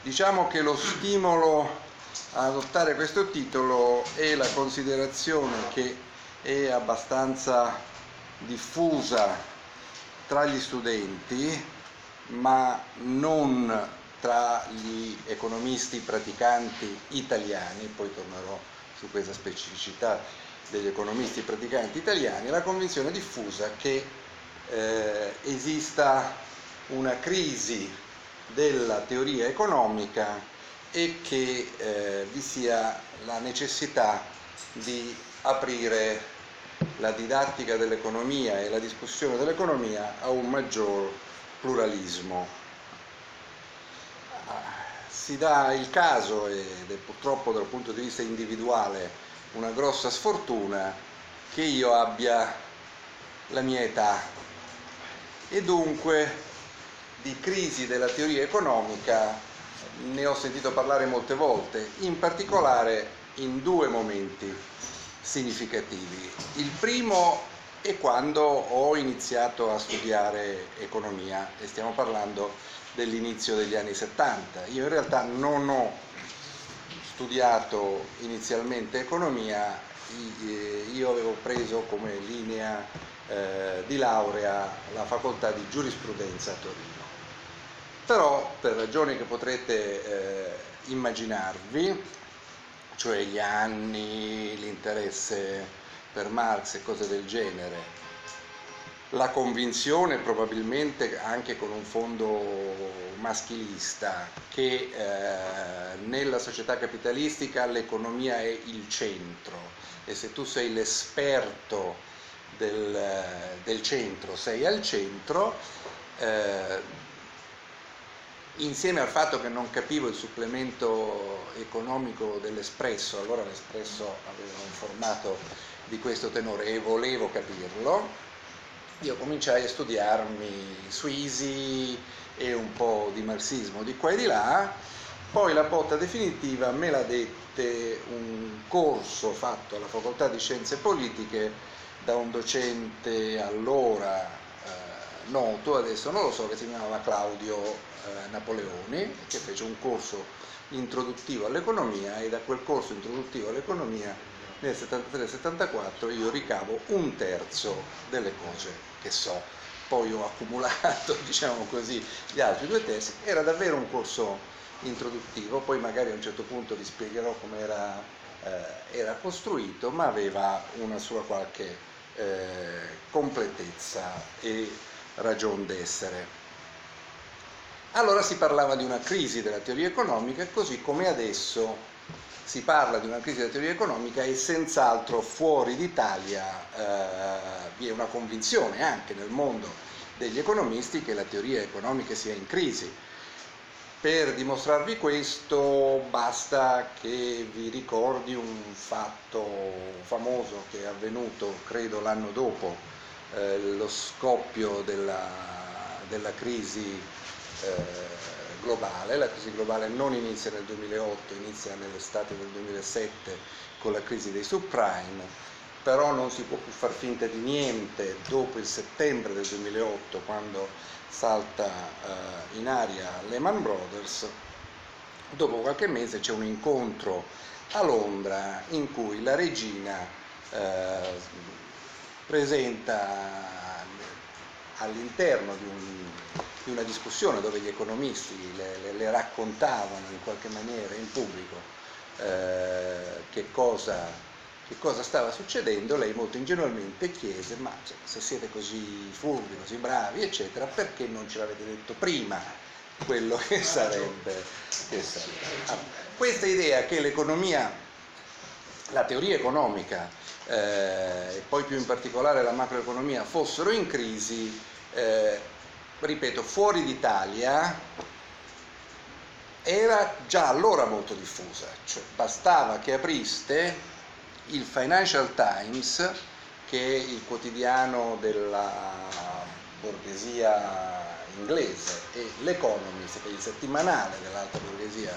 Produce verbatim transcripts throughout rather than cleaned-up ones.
Diciamo che lo stimolo a adottare questo titolo è la considerazione che è abbastanza diffusa tra gli studenti, ma non tra gli economisti praticanti italiani. Poi tornerò su questa specificità degli economisti praticanti italiani, la convinzione diffusa che eh, esista una crisi della teoria economica e che eh, vi sia la necessità di aprire la didattica dell'economia e la discussione dell'economia a un maggior pluralismo. Si dà il caso, ed è purtroppo dal punto di vista individuale una grossa sfortuna, che io abbia la mia età e dunque di crisi della teoria economica ne ho sentito parlare molte volte, in particolare in due momenti significativi. Il primo è quando ho iniziato a studiare economia, e stiamo parlando dell'inizio degli anni settanta. Io in realtà non ho studiato inizialmente economia, io avevo preso come linea eh, di laurea la facoltà di giurisprudenza a Torino. Però per ragioni che potrete eh, immaginarvi, cioè gli anni, l'interesse per Marx e cose del genere, la convinzione, probabilmente anche con un fondo maschilista, che eh, nella società capitalistica l'economia è il centro, e se tu sei l'esperto del, del centro sei al centro, eh, insieme al fatto che non capivo il supplemento economico dell'Espresso, allora l'Espresso aveva un formato di questo tenore e volevo capirlo, io cominciai a studiarmi Sweezy e un po' di marxismo di qua e di là. Poi la botta definitiva me la dette un corso fatto alla Facoltà di Scienze Politiche da un docente allora eh, noto, adesso non lo so, che si chiamava Claudio eh, Napoleoni, che fece un corso introduttivo all'economia, e da quel corso introduttivo all'economia nel settantatré settantaquattro io ricavo un terzo delle cose che so. Poi ho accumulato, diciamo così, gli altri due terzi. Era davvero un corso introduttivo, poi magari a un certo punto vi spiegherò come era, eh, era costruito, ma aveva una sua qualche eh, completezza e ragion d'essere. Allora si parlava di una crisi della teoria economica, così come adesso si parla di una crisi della teoria economica, e senz'altro fuori d'Italia eh, vi è una convinzione anche nel mondo degli economisti che la teoria economica sia in crisi. Per dimostrarvi questo basta che vi ricordi un fatto famoso che è avvenuto, credo, l'anno dopo eh, lo scoppio della, della crisi eh, globale. La crisi globale non inizia nel duemilaotto, inizia nell'estate del duemilasette con la crisi dei subprime, però non si può più far finta di niente dopo il settembre del duemilaotto, quando salta uh, in aria Lehman Brothers. Dopo qualche mese c'è un incontro a Londra in cui la regina uh, presenta all'interno di, un, di una discussione dove gli economisti le, le, le raccontavano in qualche maniera in pubblico uh, che cosa che cosa stava succedendo, lei molto ingenuamente chiese: ma cioè, se siete così furbi, così bravi, eccetera, perché non ce l'avete detto prima quello che sarebbe, che sarebbe. Ah, questa idea che l'economia, la teoria economica eh, e poi più in particolare la macroeconomia fossero in crisi, eh, ripeto, fuori d'Italia era già allora molto diffusa, cioè bastava che apriste il Financial Times, che è il quotidiano della borghesia inglese, e l'Economist, che è il settimanale dell'alta borghesia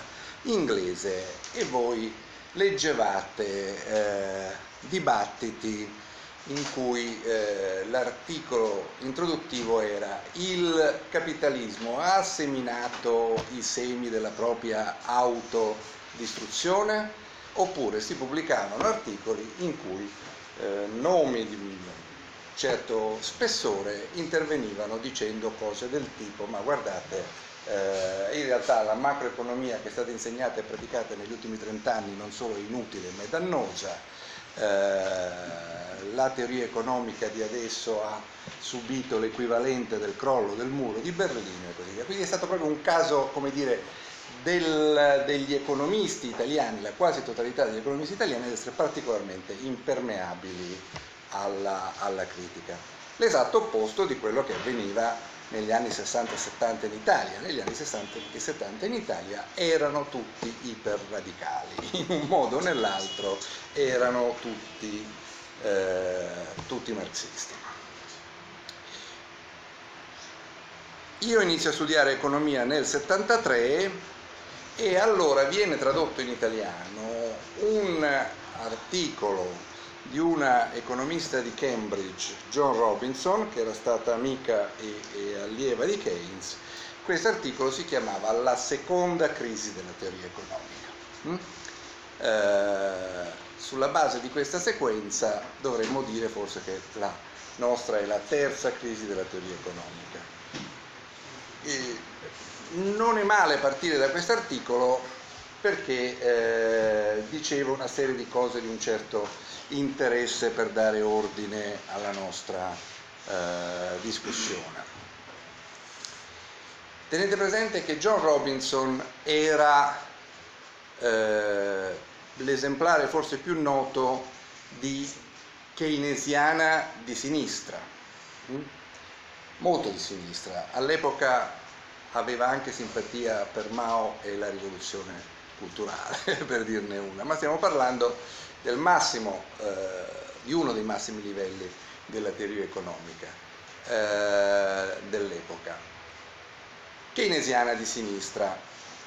inglese, e voi leggevate eh, dibattiti in cui eh, l'articolo introduttivo era: il capitalismo ha seminato i semi della propria autodistruzione, oppure si pubblicavano articoli in cui eh, nomi di certo spessore intervenivano dicendo cose del tipo: ma guardate, eh, in realtà la macroeconomia che è stata insegnata e praticata negli ultimi trent'anni non solo è inutile ma è dannosa, eh, la teoria economica di adesso ha subito l'equivalente del crollo del muro di Berlino e così via. Quindi è stato proprio un caso, come dire, del, degli economisti italiani, la quasi totalità degli economisti italiani, ad essere particolarmente impermeabili alla, alla critica. L'esatto opposto di quello che avveniva negli anni sessanta settanta in Italia. Negli anni sessanta e settanta in Italia erano tutti iperradicali, in un modo o nell'altro erano tutti, eh, tutti marxisti. Io inizio a studiare economia nel settantatré e allora viene tradotto in italiano un articolo di una economista di Cambridge, Joan Robinson, che era stata amica e, e allieva di Keynes. Questo articolo si chiamava La seconda crisi della teoria economica. Mm? Eh, sulla base di questa sequenza dovremmo dire forse che la nostra è la terza crisi della teoria economica. E non è male partire da questo articolo perché eh, diceva una serie di cose di un certo interesse per dare ordine alla nostra eh, discussione. Tenete presente che Joan Robinson era eh, l'esemplare forse più noto di keynesiana di sinistra, hm? molto di sinistra. All'epoca aveva anche simpatia per Mao e la rivoluzione culturale, per dirne una, ma stiamo parlando del massimo, eh, di uno dei massimi livelli della teoria economica eh, dell'epoca. Keynesiana di sinistra.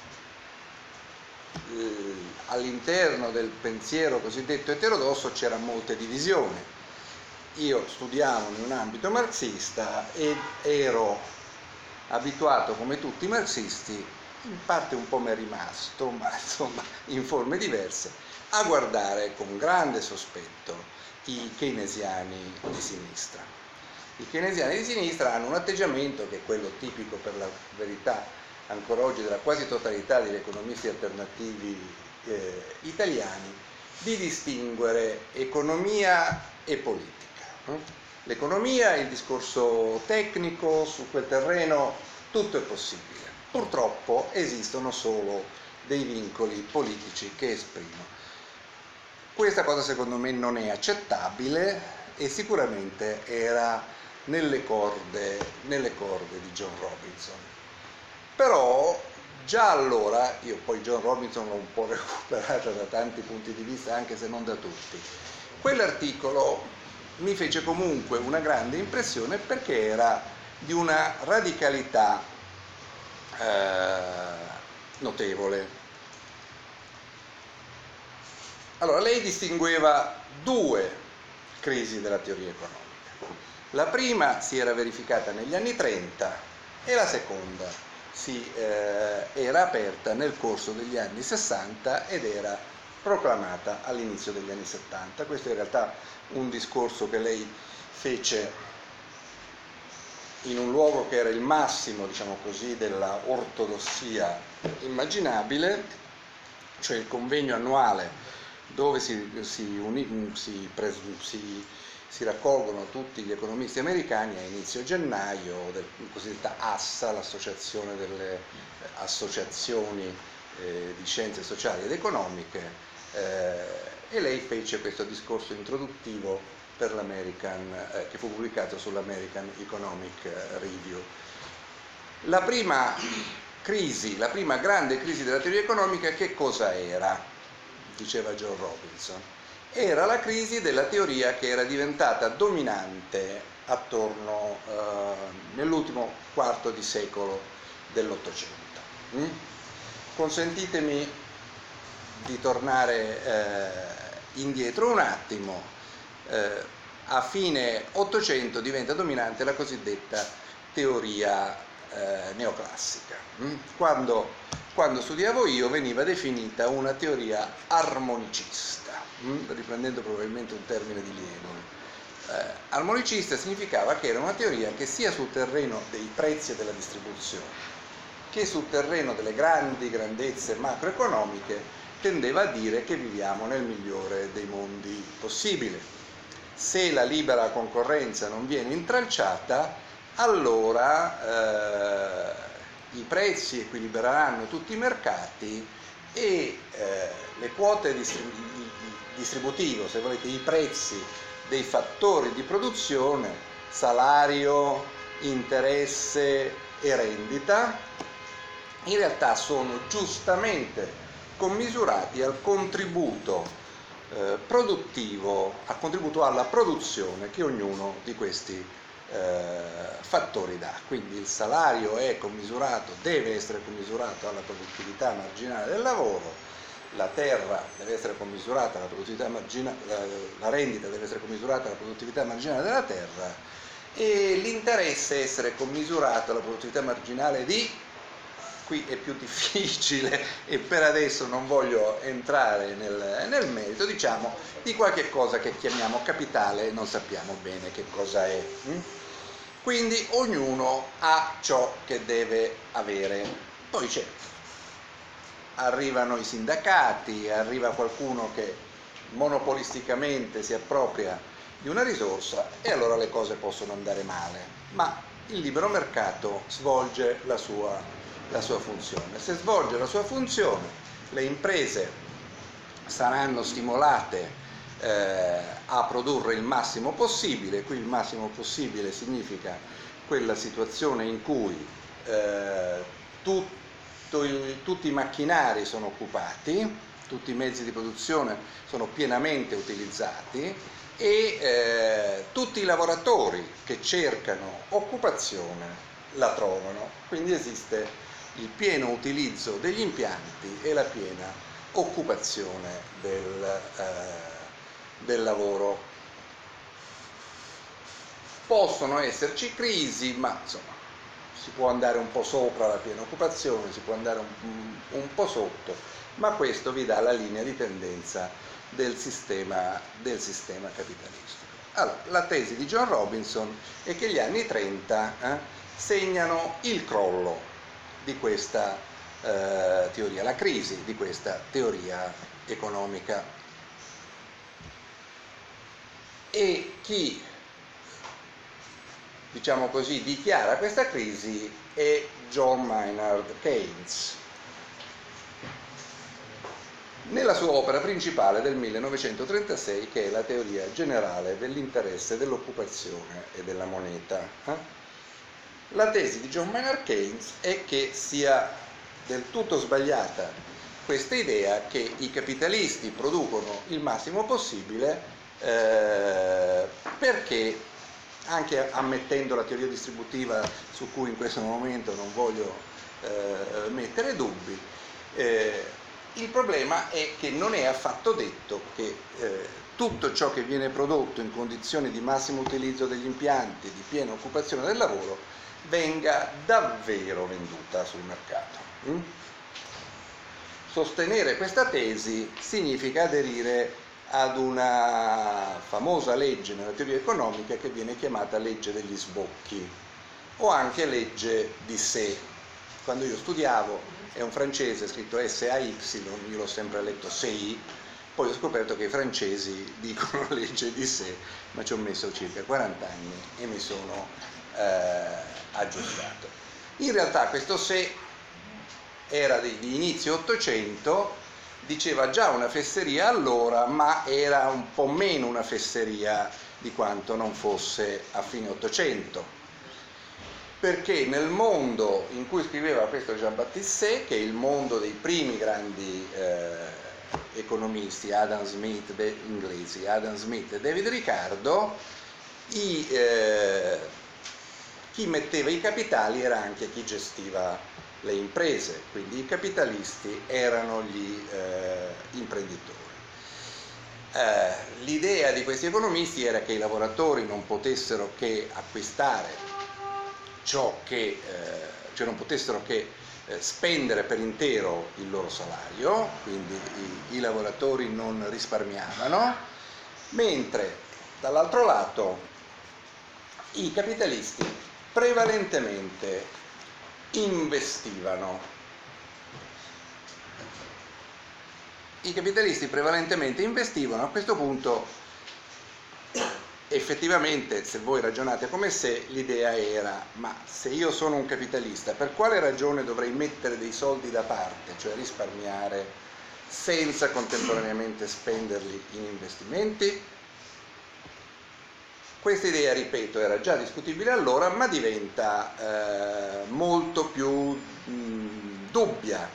Eh, all'interno del pensiero cosiddetto eterodosso c'era molte divisioni. Io studiavo in un ambito marxista ed ero abituato, come tutti i marxisti, in parte un po' mi è rimasto, ma insomma in forme diverse, a guardare con grande sospetto i keynesiani di sinistra. I keynesiani di sinistra hanno un atteggiamento che è quello tipico, per la verità, ancora oggi della quasi totalità degli economisti alternativi eh, italiani, di distinguere economia e politica. L'economia è il discorso tecnico, su quel terreno tutto è possibile. Purtroppo esistono solo dei vincoli politici che esprimono. Questa cosa secondo me non è accettabile e sicuramente era nelle corde, nelle corde di Joan Robinson. Però già allora, io poi Joan Robinson l'ho un po' recuperata da tanti punti di vista, anche se non da tutti, quell'articolo mi fece comunque una grande impressione perché era di una radicalità eh, notevole. Allora, lei distingueva due crisi della teoria economica. La prima si era verificata negli anni trenta e la seconda si eh, era aperta nel corso degli anni sessanta ed era proclamata all'inizio degli anni settanta. Questo è in realtà un discorso che lei fece in un luogo che era il massimo, diciamo così, della ortodossia immaginabile, cioè il convegno annuale dove si, si, uni, si, pres, si, si raccolgono tutti gli economisti americani a inizio gennaio, del cosiddetta ASSA, l'associazione delle associazioni eh, di scienze sociali ed economiche, eh, e lei fece questo discorso introduttivo per l'American, eh, che fu pubblicato sull'American Economic Review. La prima crisi, la prima grande crisi della teoria economica, che cosa era? Diceva Joan Robinson. Era la crisi della teoria che era diventata dominante attorno eh, nell'ultimo quarto di secolo dell'Ottocento. Mm? Consentitemi di tornare eh, indietro un attimo. Eh, a fine Ottocento diventa dominante la cosiddetta teoria eh, neoclassica. Quando, quando studiavo io veniva definita una teoria armonicista, riprendendo probabilmente un termine di Lenin. Eh, armonicista significava che era una teoria che sia sul terreno dei prezzi e della distribuzione che sul terreno delle grandi grandezze macroeconomiche tendeva a dire che viviamo nel migliore dei mondi possibili. Se la libera concorrenza non viene intralciata, allora eh, i prezzi equilibreranno tutti i mercati e eh, le quote distribu- distributive, se volete, i prezzi dei fattori di produzione, salario, interesse e rendita, in realtà sono giustamente commisurati al contributo eh, produttivo, al contributo alla produzione che ognuno di questi eh, fattori dà. Quindi il salario è commisurato, deve essere commisurato alla produttività marginale del lavoro, la terra deve essere commisurata alla produttività marginale, la, la rendita deve essere commisurata alla produttività marginale della terra e l'interesse essere commisurato alla produttività marginale di... Qui è più difficile e per adesso non voglio entrare nel, nel merito, diciamo, di qualche cosa che chiamiamo capitale e non sappiamo bene che cosa è. Quindi ognuno ha ciò che deve avere. Poi c'è, arrivano i sindacati, arriva qualcuno che monopolisticamente si appropria di una risorsa e allora le cose possono andare male, ma il libero mercato svolge la sua la sua funzione. Se svolge la sua funzione, le imprese saranno stimolate eh, a produrre il massimo possibile. Qui il massimo possibile significa quella situazione in cui eh, tutto il, tutti i macchinari sono occupati, tutti i mezzi di produzione sono pienamente utilizzati e eh, tutti i lavoratori che cercano occupazione la trovano. Quindi esiste il pieno utilizzo degli impianti e la piena occupazione del, eh, del lavoro. Possono esserci crisi, ma insomma si può andare un po' sopra la piena occupazione, si può andare un, un po' sotto, ma questo vi dà la linea di tendenza del sistema, del sistema capitalistico. Allora, la tesi di John Robinson è che gli anni trenta eh, segnano il crollo di questa eh, teoria, la crisi di questa teoria economica. E chi, diciamo così, dichiara questa crisi è John Maynard Keynes. Nella sua opera principale del millenovecentotrentasei, che è la teoria generale dell'interesse, dell'occupazione e della moneta, eh? La tesi di John Maynard Keynes è che sia del tutto sbagliata questa idea che i capitalisti producono il massimo possibile eh, perché, anche ammettendo la teoria distributiva su cui in questo momento non voglio eh, mettere dubbi, eh, il problema è che non è affatto detto che eh, tutto ciò che viene prodotto in condizioni di massimo utilizzo degli impianti, di piena occupazione del lavoro, venga davvero venduta sul mercato. Mm? Sostenere questa tesi significa aderire ad una famosa legge nella teoria economica che viene chiamata legge degli sbocchi o anche legge di sé. Quando io studiavo, è un francese scritto S A Y, io l'ho sempre letto S I, poi ho scoperto che i francesi dicono legge di sé, ma ci ho messo circa quaranta anni e mi sono eh, aggiustato. In realtà questo se era di, di inizio Ottocento, diceva già una fesseria allora, ma era un po' meno una fesseria di quanto non fosse a fine Ottocento, perché nel mondo in cui scriveva questo Jean-Baptiste Say, che è il mondo dei primi grandi eh, economisti, Adam Smith, de, inglesi, Adam Smith e David Ricardo, i, eh, chi metteva i capitali era anche chi gestiva le imprese, quindi i capitalisti erano gli eh, imprenditori. Eh, l'idea di questi economisti era che i lavoratori non potessero che acquistare ciò che, eh, cioè non potessero che eh, spendere per intero il loro salario, quindi i, i lavoratori non risparmiavano, mentre dall'altro lato i capitalisti prevalentemente investivano. I capitalisti prevalentemente investivano. A questo punto, effettivamente, se voi ragionate come se, l'idea era: ma se io sono un capitalista, per quale ragione dovrei mettere dei soldi da parte, cioè risparmiare, senza contemporaneamente spenderli in investimenti? Questa idea, ripeto, era già discutibile allora, ma diventa eh, molto più mh, dubbia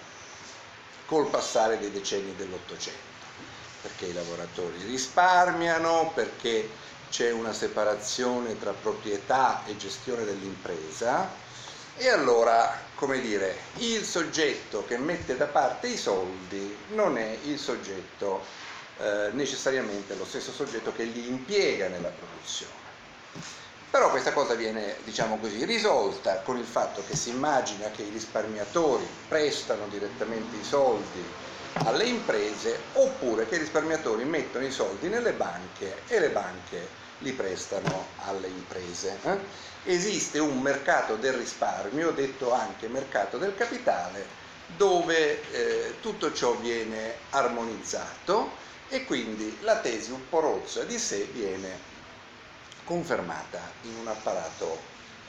col passare dei decenni dell'Ottocento, perché i lavoratori risparmiano, perché c'è una separazione tra proprietà e gestione dell'impresa, e allora, come dire, il soggetto che mette da parte i soldi non è il soggetto eh, necessariamente lo stesso soggetto che li impiega nella produzione. Però questa cosa viene, diciamo così, risolta con il fatto che si immagina che i risparmiatori prestano direttamente i soldi alle imprese, oppure che i risparmiatori mettono i soldi nelle banche e le banche li prestano alle imprese. Eh? Esiste un mercato del risparmio, detto anche mercato del capitale, dove eh, tutto ciò viene armonizzato, e quindi la tesi un po' rozza di sé viene confermata in un apparato eh,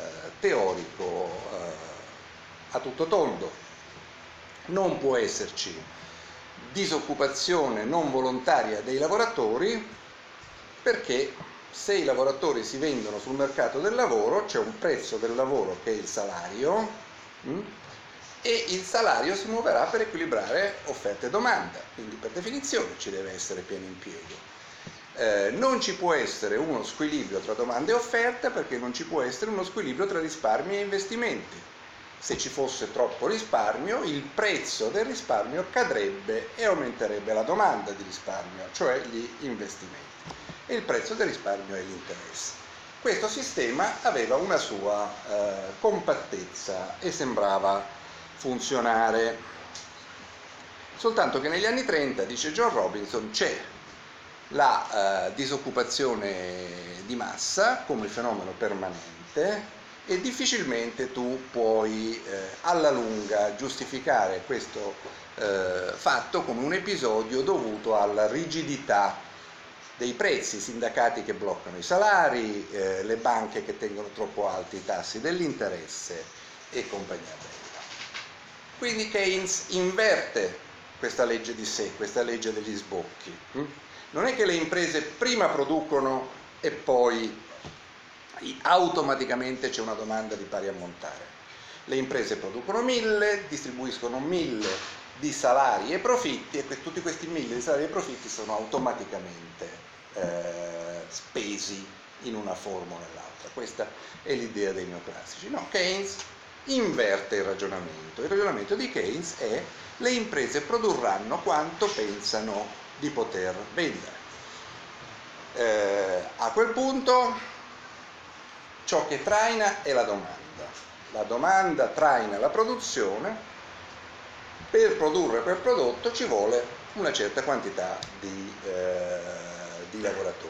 teorico eh, a tutto tondo. Non può esserci disoccupazione non volontaria dei lavoratori, perché se i lavoratori si vendono sul mercato del lavoro c'è un prezzo del lavoro che è il salario, mh? e il salario si muoverà per equilibrare offerta e domanda, quindi per definizione ci deve essere pieno impiego. Eh, non ci può essere uno squilibrio tra domanda e offerta, perché non ci può essere uno squilibrio tra risparmi e investimenti. Se ci fosse troppo risparmio, il prezzo del risparmio cadrebbe e aumenterebbe la domanda di risparmio, cioè gli investimenti. E il prezzo del risparmio è l'interesse. Questo sistema aveva una sua eh, compattezza e sembrava funzionare. Soltanto che negli anni trenta, dice John Robinson, c'è la eh, disoccupazione di massa come fenomeno permanente, e difficilmente tu puoi eh, alla lunga giustificare questo eh, fatto come un episodio dovuto alla rigidità dei prezzi, i sindacati che bloccano i salari, eh, le banche che tengono troppo alti i tassi dell'interesse e compagnia bella. Quindi Keynes inverte questa legge di sé, questa legge degli sbocchi. Hm? Non è che le imprese prima producono e poi automaticamente c'è una domanda di pari ammontare. Le imprese producono mille, distribuiscono mille di salari e profitti, e tutti questi mille di salari e profitti sono automaticamente eh, spesi in una forma o nell'altra. Questa è l'idea dei neoclassici. No, Keynes inverte il ragionamento. Il ragionamento di Keynes è: le imprese produrranno quanto pensano di poter vendere. Eh, a quel punto ciò che traina è la domanda. La domanda traina la produzione. Per produrre quel prodotto ci vuole una certa quantità di, eh, di lavoratori.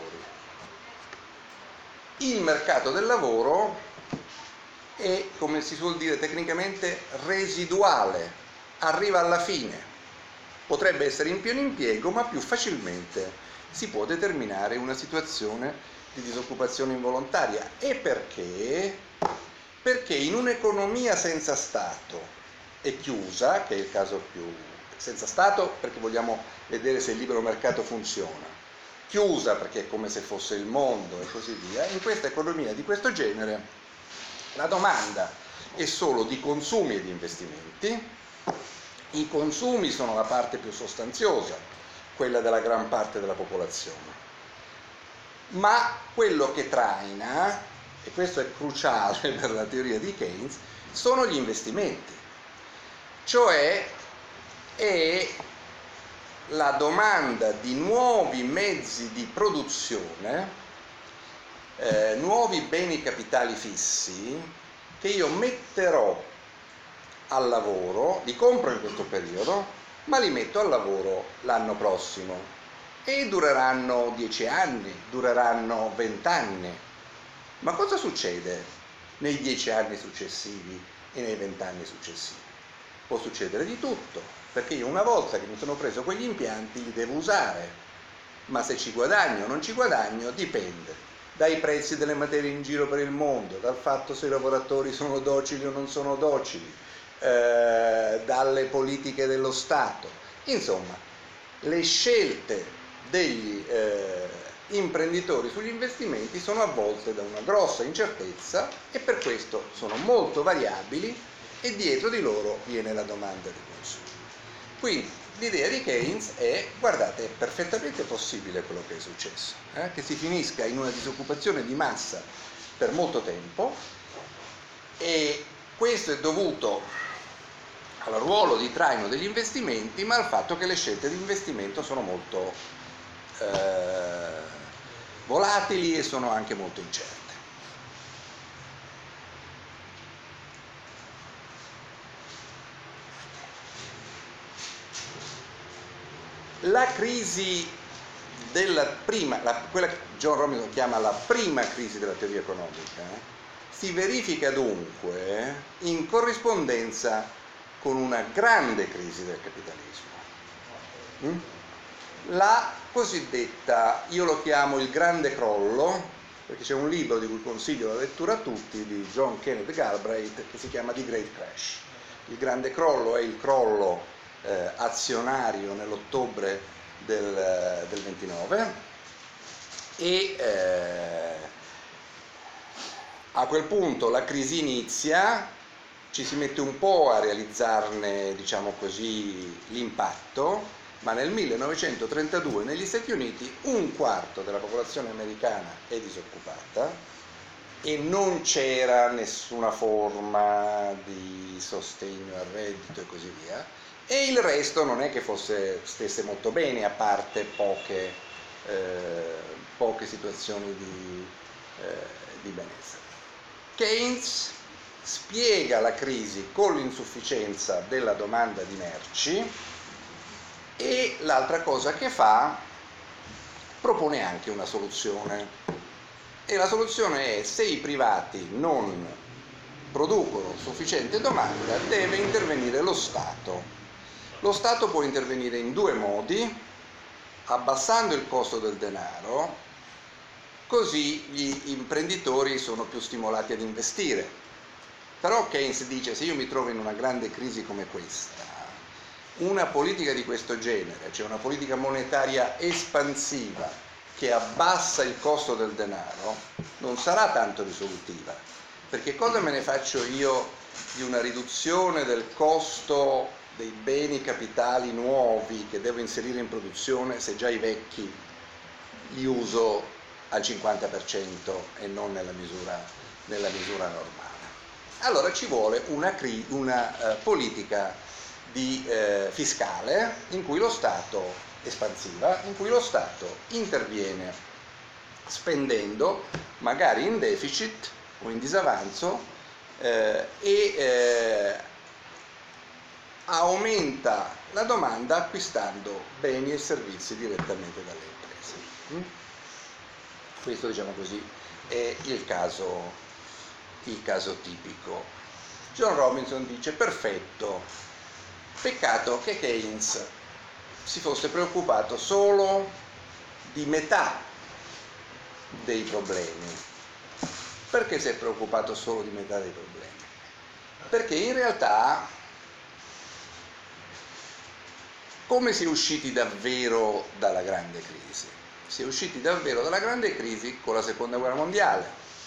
Il mercato del lavoro è, come si suol dire tecnicamente, residuale, arriva alla fine. Potrebbe essere in pieno impiego, ma più facilmente si può determinare una situazione di disoccupazione involontaria. E perché? Perché in un'economia senza Stato e chiusa, che è il caso più senza Stato perché vogliamo vedere se il libero mercato funziona, chiusa perché è come se fosse il mondo e così via, in questa economia di questo genere la domanda è solo di consumi e di investimenti. I consumi sono la parte più sostanziosa, quella della gran parte della popolazione. Ma quello che traina, e questo è cruciale per la teoria di Keynes, sono gli investimenti. Cioè è la domanda di nuovi mezzi di produzione, eh, nuovi beni capitali fissi che io metterò al lavoro, li compro in questo periodo, ma li metto al lavoro l'anno prossimo e dureranno dieci anni, dureranno venti anni. Ma cosa succede nei dieci anni successivi e nei venti anni successivi? Può succedere di tutto, perché io una volta che mi sono preso quegli impianti li devo usare, ma se ci guadagno o non ci guadagno dipende dai prezzi delle materie in giro per il mondo, dal fatto se i lavoratori sono docili o non sono docili, eh, dalle politiche dello Stato. Insomma, le scelte degli eh, imprenditori sugli investimenti sono avvolte da una grossa incertezza e per questo sono molto variabili e dietro di loro viene la domanda di consumo. Quindi l'idea di Keynes è, guardate, è perfettamente possibile quello che è successo, eh? che si finisca in una disoccupazione di massa per molto tempo, e questo è dovuto al ruolo di traino degli investimenti, ma al fatto che le scelte di investimento sono molto eh, volatili e sono anche molto incerte. La crisi della prima, la, quella che John Robinson chiama la prima crisi della teoria economica, eh, si verifica dunque in corrispondenza con una grande crisi del capitalismo. Mm? La cosiddetta, io lo chiamo il grande crollo, perché c'è un libro di cui consiglio la lettura a tutti, di John Kenneth Galbraith, che si chiama The Great Crash. Il grande crollo è il crollo Eh, azionario nell'ottobre del, del ventinove e eh, a quel punto la crisi inizia, ci si mette un po' a realizzarne, diciamo così, l'impatto, ma nel millenovecentotrentadue negli Stati Uniti un quarto della popolazione americana è disoccupata e non c'era nessuna forma di sostegno al reddito e così via. E il resto non è che fosse, stesse molto bene, a parte poche, eh, poche situazioni di, eh, di benessere. Keynes spiega la crisi con l'insufficienza della domanda di merci e l'altra cosa che fa, propone anche una soluzione. E la soluzione è: se i privati non producono sufficiente domanda, deve intervenire lo Stato. Lo Stato può intervenire in due modi: abbassando il costo del denaro, così gli imprenditori sono più stimolati ad investire. Però Keynes dice: se io mi trovo in una grande crisi come questa, una politica di questo genere, cioè una politica monetaria espansiva che abbassa il costo del denaro, non sarà tanto risolutiva, perché cosa me ne faccio io di una riduzione del costo dei beni capitali nuovi che devo inserire in produzione se già i vecchi li uso al cinquanta per cento e non nella misura, nella misura normale? Allora ci vuole una, una uh, politica di, uh, fiscale in cui lo Stato, espansiva, in cui lo Stato interviene spendendo, magari in deficit o in disavanzo, eh, e eh, aumenta la domanda acquistando beni e servizi direttamente dalle imprese. Questo, diciamo così, è il caso, il caso tipico. John Robinson dice: perfetto, peccato che Keynes si fosse preoccupato solo di metà dei problemi. Perché si è preoccupato solo di metà dei problemi? Perché in realtà, come si è usciti davvero dalla grande crisi? Si è usciti davvero dalla grande crisi con la seconda guerra mondiale.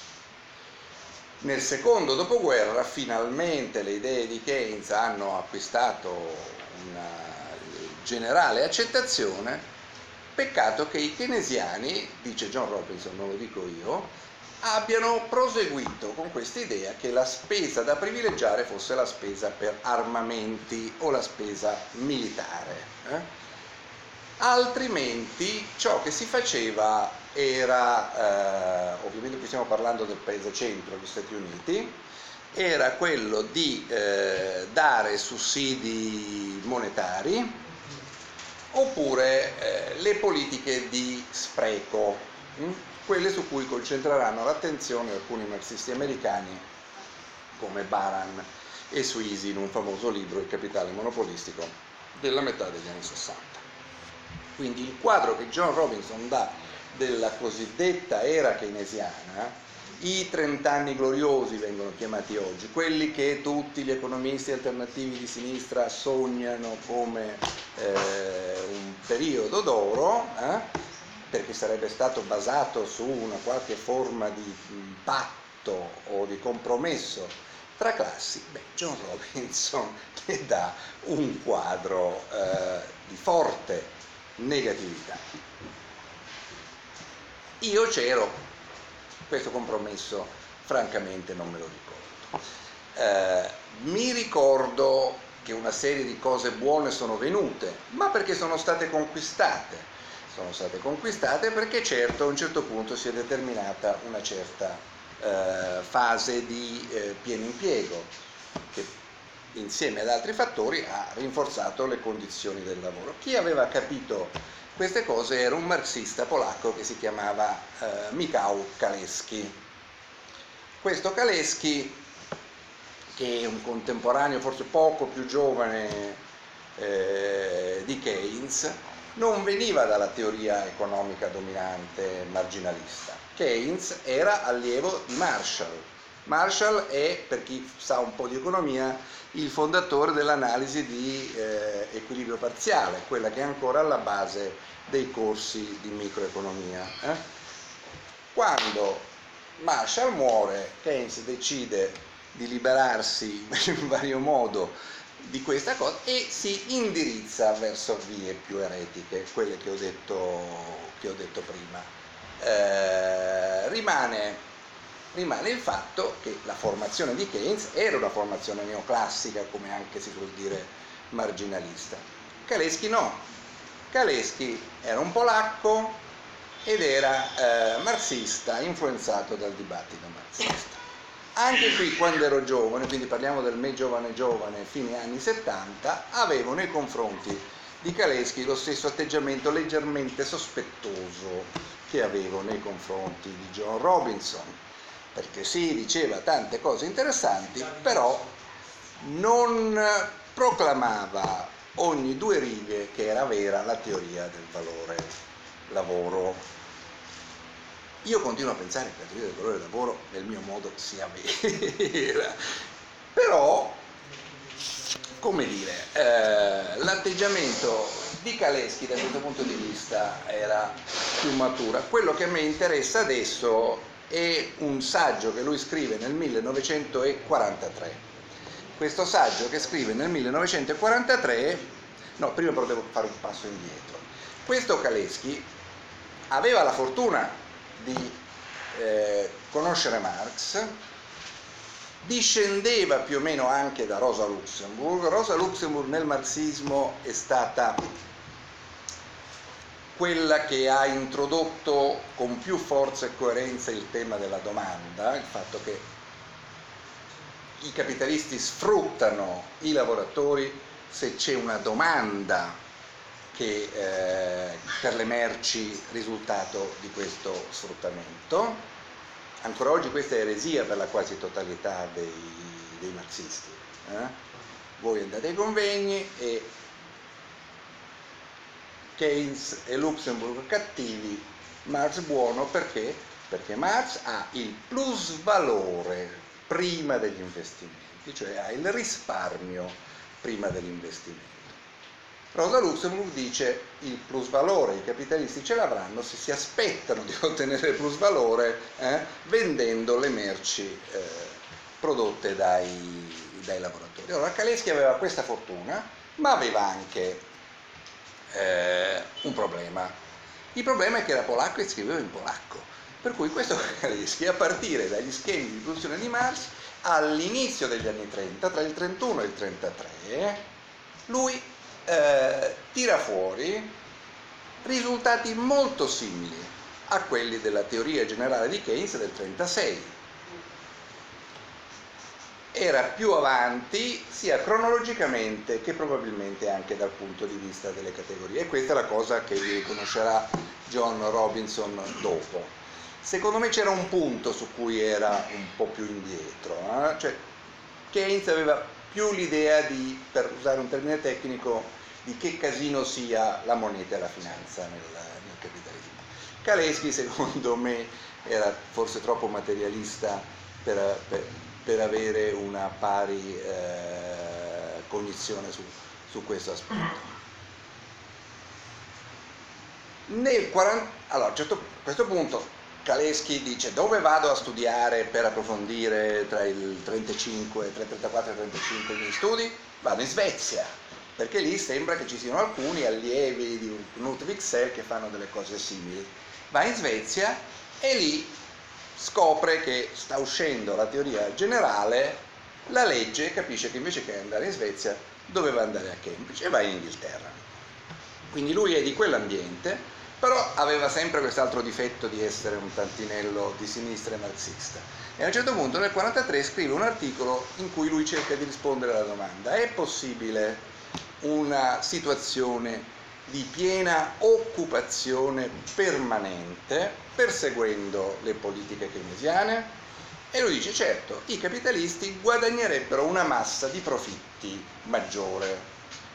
Nel secondo dopoguerra finalmente le idee di Keynes hanno acquistato una generale accettazione. Peccato che i keynesiani, dice John Robinson, non lo dico io, abbiano proseguito con questa idea che la spesa da privilegiare fosse la spesa per armamenti o la spesa militare. Eh? altrimenti ciò che si faceva era, eh, ovviamente qui stiamo parlando del paese centro, gli Stati Uniti, era quello di eh, dare sussidi monetari oppure eh, le politiche di spreco, hm? quelle su cui concentreranno l'attenzione alcuni marxisti americani come Baran e Sweezy in un famoso libro, Il capitale monopolistico, della metà degli anni sessanta. Quindi il quadro che John Robinson dà della cosiddetta era keynesiana, i trent'anni gloriosi vengono chiamati oggi, quelli che tutti gli economisti alternativi di sinistra sognano come eh, un periodo d'oro, eh, perché sarebbe stato basato su una qualche forma di patto o di compromesso tra classi. Beh, John Robinson ne dà un quadro eh, di forte negatività. Io c'ero, questo compromesso francamente non me lo ricordo. Eh, mi ricordo che una serie di cose buone sono venute, ma perché sono state conquistate. Sono state conquistate perché certo a un certo punto si è determinata una certa eh, fase di eh, pieno impiego, che insieme ad altri fattori ha rinforzato le condizioni del lavoro. Chi aveva capito queste cose era un marxista polacco che si chiamava eh, Michał Kalecki. Questo Kalecki, che è un contemporaneo forse poco più giovane eh, di Keynes, non veniva dalla teoria economica dominante marginalista. Keynes era allievo di Marshall. Marshall è, per chi sa un po' di economia, il fondatore dell'analisi di eh, equilibrio parziale, quella che è ancora alla base dei corsi di microeconomia. Eh? Quando Marshall muore, Keynes decide di liberarsi in vario modo di questa cosa e si indirizza verso vie più eretiche, quelle che ho detto, che ho detto prima. Eh, rimane Rimane il fatto che la formazione di Keynes era una formazione neoclassica, come anche si suol dire marginalista. Kalecki no. Kalecki era un polacco ed era eh, marxista, influenzato dal dibattito marxista. Anche qui, quando ero giovane, quindi parliamo del me giovane giovane, fine anni settanta, avevo nei confronti di Kalecki lo stesso atteggiamento leggermente sospettoso che avevo nei confronti di John Robinson, perché si diceva tante cose interessanti, però non proclamava ogni due righe che era vera la teoria del valore lavoro. Io continuo a pensare che la teoria del valore lavoro nel mio modo sia vera, però, come dire, eh, l'atteggiamento di Kalecki da questo punto di vista era più matura. Quello che a me interessa adesso è un saggio che lui scrive nel millenovecentoquarantatré. Questo saggio che scrive nel millenovecentoquarantatré, no, prima però devo fare un passo indietro. Questo Kalecki aveva la fortuna di eh, conoscere Marx, discendeva più o meno anche da Rosa Luxemburg. Rosa Luxemburg nel marxismo è stata quella che ha introdotto con più forza e coerenza il tema della domanda, il fatto che i capitalisti sfruttano i lavoratori se c'è una domanda che eh, per le merci risultato di questo sfruttamento. Ancora oggi questa è eresia per la quasi totalità dei, dei marxisti. Eh? Voi andate ai convegni e Keynes e Luxemburg cattivi, Marx buono, perché? Perché Marx ha il plusvalore prima degli investimenti, cioè ha il risparmio prima dell'investimento. Rosa Luxemburg dice il plusvalore, i capitalisti ce l'avranno se si aspettano di ottenere il plusvalore eh, vendendo le merci eh, prodotte dai, dai lavoratori. Allora Kalecki aveva questa fortuna, ma aveva anche Eh, un problema. Il problema è che era polacco e scriveva in polacco, per cui questo Kalecki, a partire dagli schemi di produzione di Marx, all'inizio degli anni trenta, tra il trentuno e il trentatré, lui eh, tira fuori risultati molto simili a quelli della teoria generale di Keynes del trentasei. Era più avanti sia cronologicamente che probabilmente anche dal punto di vista delle categorie, e questa è la cosa che vi riconoscerà John Robinson dopo. Secondo me c'era un punto su cui era un po' più indietro, eh? Cioè Keynes aveva più l'idea di, per usare un termine tecnico, di che casino sia la moneta e la finanza nel, nel capitalismo. Kalecki secondo me era forse troppo materialista per, per, per avere una pari eh, cognizione su, su questo aspetto. Nel quaranta, allora, a certo, a questo punto Kalecki dice: dove vado a studiare per approfondire tra il trentacinque, tra il trentaquattro e il trentacinque i miei studi? Vado in Svezia, perché lì sembra che ci siano alcuni allievi di Knut Wicksell che fanno delle cose simili. Va in Svezia e lì scopre che sta uscendo la teoria generale, la legge, e capisce che invece che andare in Svezia doveva andare a Cambridge e va in Inghilterra. Quindi lui è di quell'ambiente, però aveva sempre quest'altro difetto di essere un tantinello di sinistra e marxista. E a un certo punto nel quarantatré scrive un articolo in cui lui cerca di rispondere alla domanda: è possibile una situazione di piena occupazione permanente perseguendo le politiche keynesiane? E lui dice: certo, i capitalisti guadagnerebbero una massa di profitti maggiore.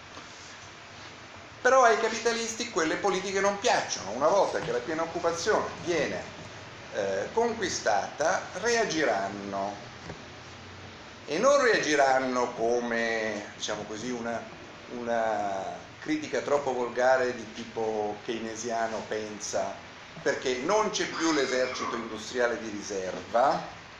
Però ai capitalisti quelle politiche non piacciono. Una volta che la piena occupazione viene eh, conquistata, reagiranno. E non reagiranno come, diciamo così, una, una critica troppo volgare di tipo keynesiano pensa, perché non c'è più l'esercito industriale di riserva,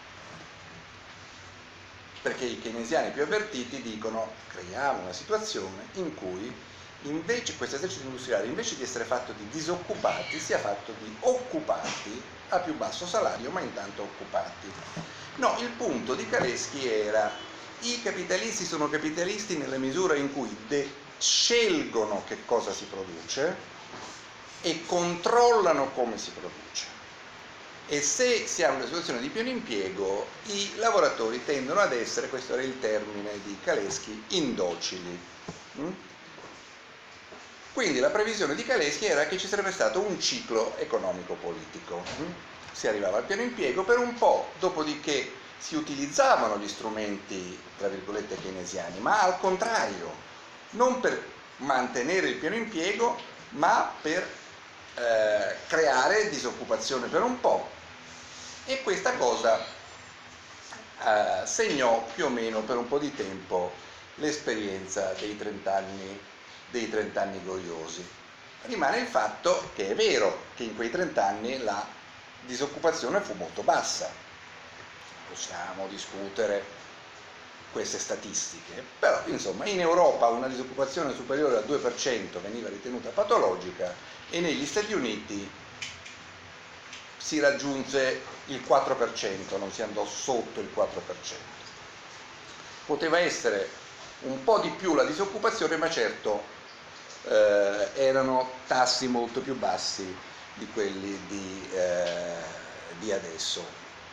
perché i keynesiani più avvertiti dicono: creiamo una situazione in cui invece questo esercito industriale, invece di essere fatto di disoccupati, sia fatto di occupati a più basso salario, ma intanto occupati. No, il punto di Kalecki era: i capitalisti sono capitalisti nella misura in cui de- scelgono che cosa si produce e controllano come si produce. E se si ha una situazione di pieno impiego, i lavoratori tendono ad essere, questo era il termine di Kalecki, indocili. Mm? Quindi la previsione di Kalecki era che ci sarebbe stato un ciclo economico-politico. Si arrivava al pieno impiego per un po', dopodiché si utilizzavano gli strumenti, tra virgolette, keynesiani, ma al contrario, non per mantenere il pieno impiego, ma per eh, creare disoccupazione per un po'. E questa cosa eh, segnò più o meno per un po' di tempo l'esperienza dei trent'anni dei trent'anni gloriosi. Rimane il fatto che è vero che in quei trent'anni la disoccupazione fu molto bassa. Possiamo discutere queste statistiche, però insomma in Europa una disoccupazione superiore al due per cento veniva ritenuta patologica e negli Stati Uniti si raggiunse il quattro per cento, non si andò sotto il quattro per cento. Poteva essere un po' di più la disoccupazione, ma certo eh, erano tassi molto più bassi di quelli di, eh, di adesso.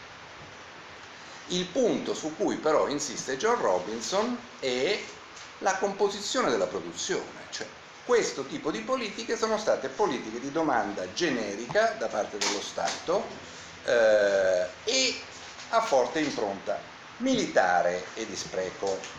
Il punto su cui però insiste John Robinson è la composizione della produzione, cioè questo tipo di politiche sono state politiche di domanda generica da parte dello Stato eh, e a forte impronta militare e di spreco.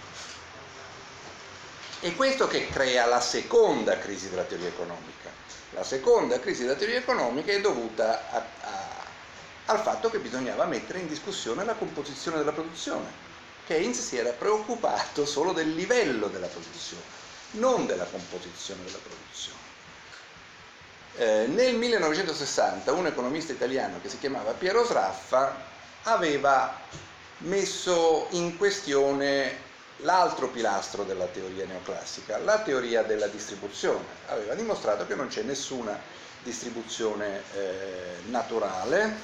È questo che crea la seconda crisi della teoria economica. La seconda crisi della teoria economica è dovuta a, a, al fatto che bisognava mettere in discussione la composizione della produzione. Keynes si era preoccupato solo del livello della produzione, non della composizione della produzione. Eh, nel millenovecentosessanta un economista italiano che si chiamava Piero Sraffa aveva messo in questione l'altro pilastro della teoria neoclassica, la teoria della distribuzione. Aveva dimostrato che non c'è nessuna distribuzione eh, naturale,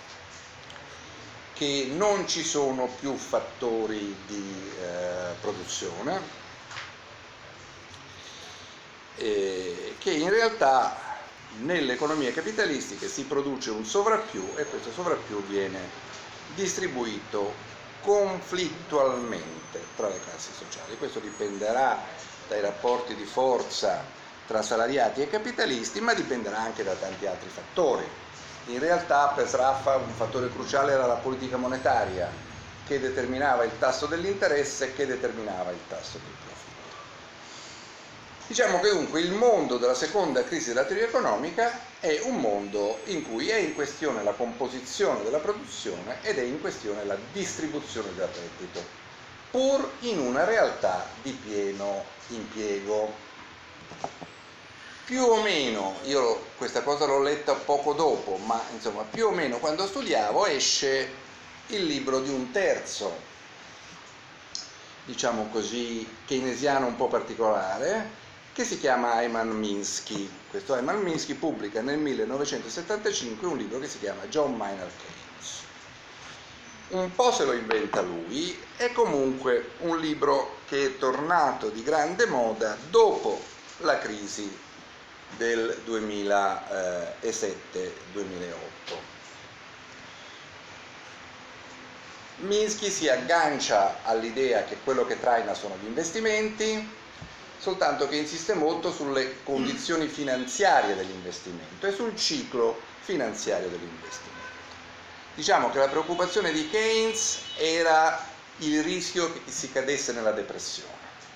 che non ci sono più fattori di eh, produzione, e che in realtà nelle economie capitalistiche si produce un sovrappiù e questo sovrappiù viene distribuito conflittualmente tra le classi sociali. Questo dipenderà dai rapporti di forza tra salariati e capitalisti, ma dipenderà anche da tanti altri fattori. In realtà per Sraffa un fattore cruciale era la politica monetaria, che determinava il tasso dell'interesse e che determinava il tasso del profitto. Diciamo che dunque il mondo della seconda crisi della teoria economica è un mondo in cui è in questione la composizione della produzione ed è in questione la distribuzione del reddito, pur in una realtà di pieno impiego. Più o meno, io questa cosa l'ho letta poco dopo, ma insomma più o meno quando studiavo esce il libro di un terzo, diciamo così, keynesiano un po' particolare, che si chiama Hyman Minsky. Questo Hyman Minsky pubblica nel millenovecentosettantacinque un libro che si chiama John Maynard Keynes. Un po' se lo inventa lui, è comunque un libro che è tornato di grande moda dopo la crisi del duemilasette duemilaotto. Minsky si aggancia all'idea che quello che traina sono gli investimenti, soltanto che insiste molto sulle condizioni finanziarie dell'investimento e sul ciclo finanziario dell'investimento. Diciamo che la preoccupazione di Keynes era il rischio che si cadesse nella depressione.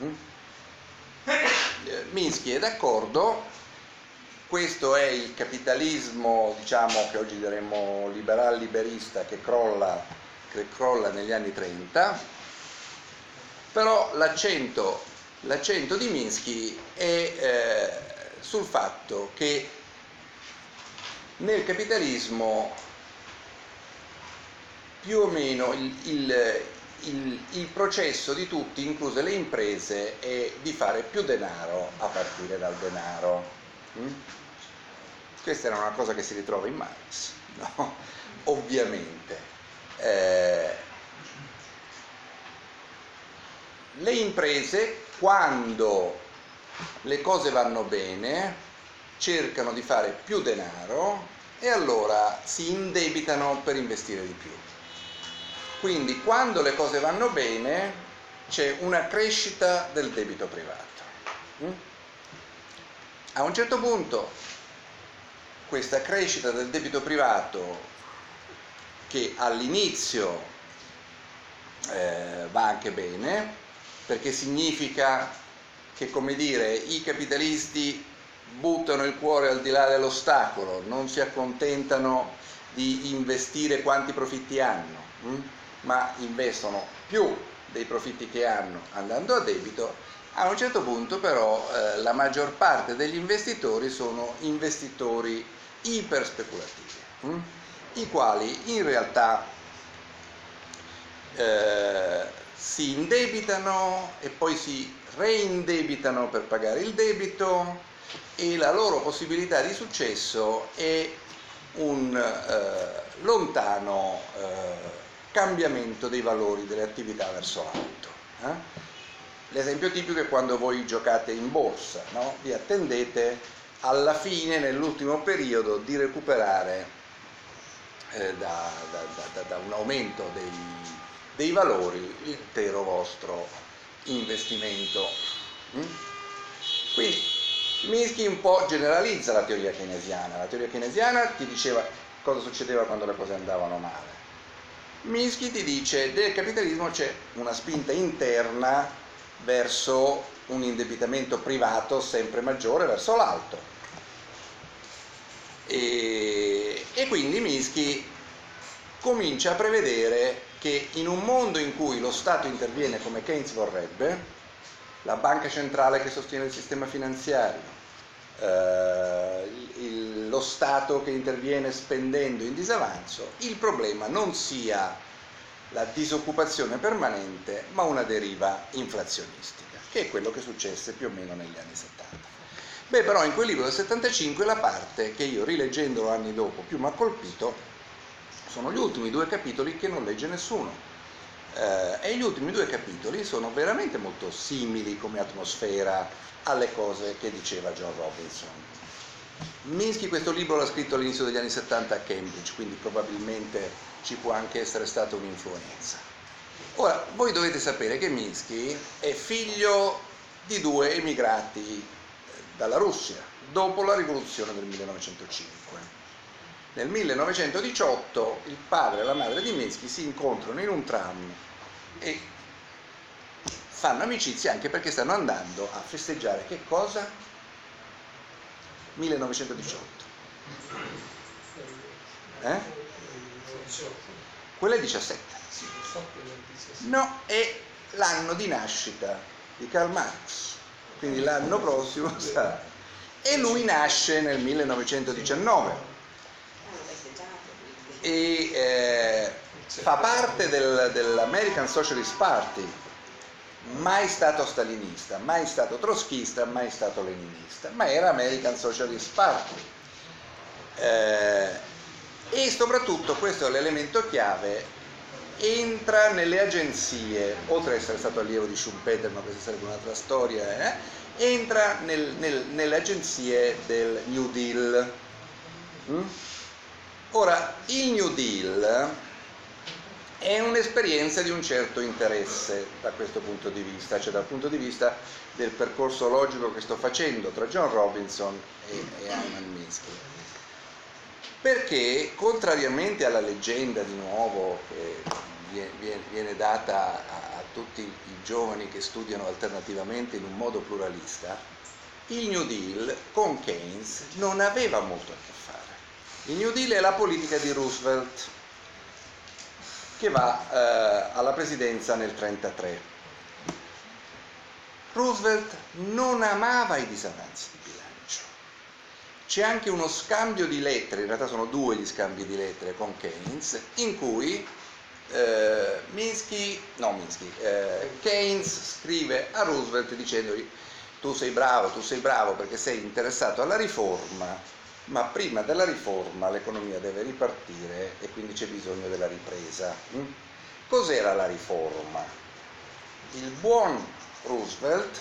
Minsky è d'accordo, questo è il capitalismo, diciamo che oggi diremmo liberal liberista, che crolla, che crolla negli anni trenta, però l'accento L'accento di Minsky è eh, sul fatto che nel capitalismo più o meno il, il, il, il processo di tutti, incluse le imprese, è di fare più denaro a partire dal denaro. Mm? Questa era una cosa che si ritrova in Marx, no? Ovviamente. Eh, le imprese, quando le cose vanno bene, cercano di fare più denaro e allora si indebitano per investire di più. Quindi quando le cose vanno bene c'è una crescita del debito privato. A un certo punto questa crescita del debito privato, che all'inizio eh, va anche bene, perché significa che, come dire, i capitalisti buttano il cuore al di là dell'ostacolo, non si accontentano di investire quanti profitti hanno, hm? ma investono più dei profitti che hanno andando a debito. A un certo punto però eh, la maggior parte degli investitori sono investitori iperspeculativi, hm? i quali in realtà eh, si indebitano e poi si reindebitano per pagare il debito, e la loro possibilità di successo è un eh, lontano eh, cambiamento dei valori delle attività verso l'alto. Eh? L'esempio tipico è quando voi giocate in borsa, no? Vi attendete alla fine, nell'ultimo periodo, di recuperare eh, da, da, da, da un aumento dei dei valori l'intero vostro investimento. Quindi Minsky un po' generalizza la teoria keynesiana. La teoria keynesiana ti diceva cosa succedeva quando le cose andavano male. Minsky ti dice nel capitalismo c'è una spinta interna verso un indebitamento privato sempre maggiore verso l'alto. E, e quindi Minsky comincia a prevedere che in un mondo in cui lo Stato interviene come Keynes vorrebbe, la banca centrale che sostiene il sistema finanziario, eh, il, lo Stato che interviene spendendo in disavanzo, il problema non sia la disoccupazione permanente, ma una deriva inflazionistica, che è quello che successe più o meno negli anni settanta. Beh, però in quel libro del settantacinque la parte che io, rileggendolo anni dopo, più mi ha colpito sono gli ultimi due capitoli che non legge nessuno, eh, e gli ultimi due capitoli sono veramente molto simili come atmosfera alle cose che diceva John Robinson. Minsky questo libro l'ha scritto all'inizio degli anni settanta a Cambridge, quindi probabilmente ci può anche essere stata un'influenza. Ora, voi dovete sapere che Minsky è figlio di due emigrati dalla Russia, dopo la rivoluzione del millenovecentocinque. Nel millenovecentodiciotto il padre e la madre di Minsky si incontrano in un tram e fanno amicizia, anche perché stanno andando a festeggiare che cosa? millenovecentodiciotto. Eh? Quello è diciassette. No, è l'anno di nascita di Karl Marx, quindi l'anno prossimo sarà. E lui nasce nel millenovecentodiciannove e eh, fa parte del, dell'American Socialist Party, mai stato stalinista, mai stato trotskista, mai stato leninista, ma era American Socialist Party. Eh, e soprattutto, questo è l'elemento chiave, entra nelle agenzie, oltre ad essere stato allievo di Schumpeter, ma questa sarebbe un'altra storia, eh, entra nel, nel, nelle agenzie del New Deal. Mm? Ora, il New Deal è un'esperienza di un certo interesse da questo punto di vista, cioè dal punto di vista del percorso logico che sto facendo tra John Robinson e, e Hyman Minsky. Perché, contrariamente alla leggenda di nuovo che viene, viene data a, a tutti i giovani che studiano alternativamente in un modo pluralista, il New Deal con Keynes non aveva molto a che fare. Il New Deal è la politica di Roosevelt, che va eh, alla presidenza nel trentatré. Roosevelt non amava i disavanzi di bilancio. C'è anche uno scambio di lettere, in realtà sono due gli scambi di lettere con Keynes, in cui eh, Minsky, no Minsky, eh, Keynes scrive a Roosevelt dicendogli: tu sei bravo, tu sei bravo perché sei interessato alla riforma, ma prima della riforma l'economia deve ripartire e quindi c'è bisogno della ripresa. Cos'era la riforma? Il buon Roosevelt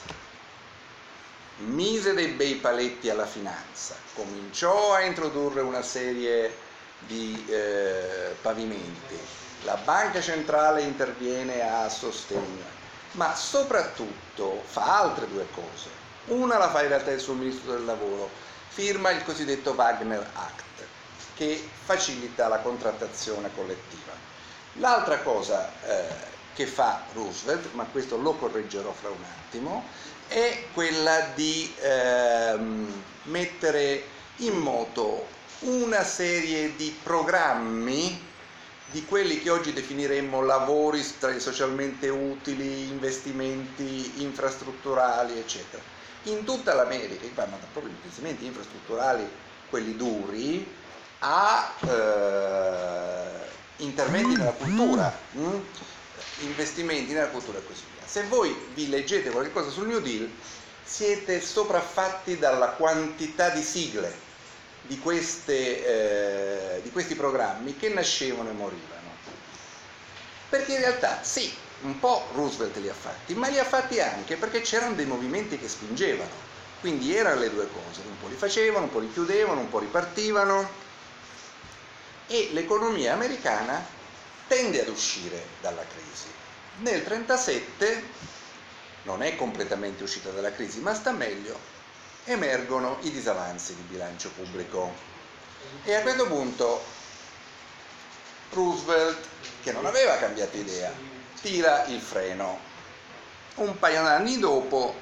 mise dei bei paletti alla finanza, cominciò a introdurre una serie di eh, pavimenti, la banca centrale interviene a sostegno, ma soprattutto fa altre due cose. Una la fa in realtà il suo ministro del lavoro, firma il cosiddetto Wagner Act, che facilita la contrattazione collettiva. L'altra cosa eh, che fa Roosevelt, ma questo lo correggerò fra un attimo, è quella di ehm, mettere in moto una serie di programmi, di quelli che oggi definiremmo lavori socialmente utili, investimenti infrastrutturali, eccetera. In tutta l'America, che vanno da proprio investimenti infrastrutturali, quelli duri, a eh, interventi nella cultura, mh? investimenti nella cultura e così via. Se voi vi leggete qualche cosa sul New Deal, siete sopraffatti dalla quantità di sigle di, queste, eh, di questi programmi che nascevano e morivano. Perché in realtà sì, un po' Roosevelt li ha fatti, ma li ha fatti anche perché c'erano dei movimenti che spingevano, quindi erano le due cose, un po' li facevano, un po' li chiudevano, un po' ripartivano, e l'economia americana tende ad uscire dalla crisi. Nel trentasette non è completamente uscita dalla crisi, ma sta meglio, emergono i disavanzi di bilancio pubblico e a questo punto Roosevelt, che non aveva cambiato idea, tira il freno. Un paio di anni dopo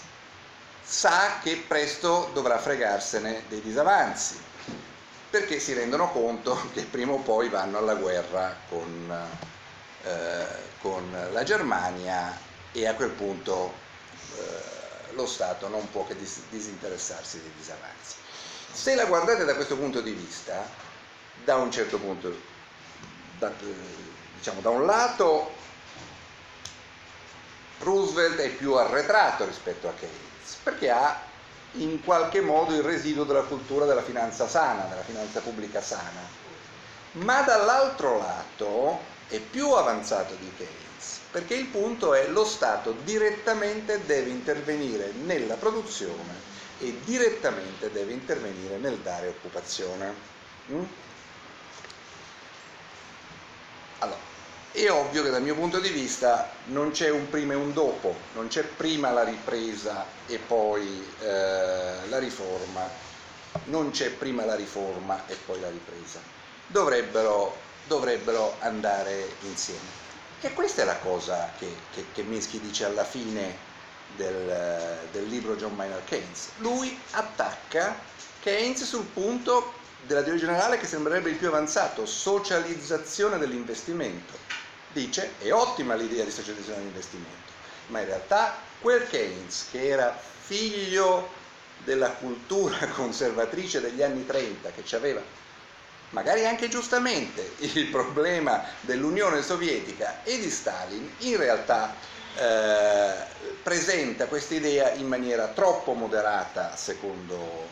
sa che presto dovrà fregarsene dei disavanzi, perché si rendono conto che prima o poi vanno alla guerra con, eh, con la Germania e a quel punto eh, lo Stato non può che dis- disinteressarsi dei disavanzi. Se la guardate da questo punto di vista, da un certo punto, da, diciamo da un lato Roosevelt è più arretrato rispetto a Keynes, perché ha in qualche modo il residuo della cultura della finanza sana, della finanza pubblica sana, ma dall'altro lato è più avanzato di Keynes, perché il punto è lo Stato direttamente deve intervenire nella produzione e direttamente deve intervenire nel dare occupazione. Mm? Allora, è ovvio che dal mio punto di vista non c'è un prima e un dopo, non c'è prima la ripresa e poi eh, la riforma, non c'è prima la riforma e poi la ripresa, dovrebbero, dovrebbero andare insieme. E questa è la cosa che, che, che Minsky dice alla fine del, del libro John Maynard Keynes. Lui attacca Keynes sul punto della teoria generale che sembrerebbe il più avanzato, socializzazione dell'investimento. Dice, è ottima l'idea di socializzazione dell'investimento, ma in realtà quel Keynes, che era figlio della cultura conservatrice degli anni trenta, che ci aveva, magari anche giustamente, il problema dell'Unione Sovietica e di Stalin, in realtà eh, presenta questa idea in maniera troppo moderata, secondo,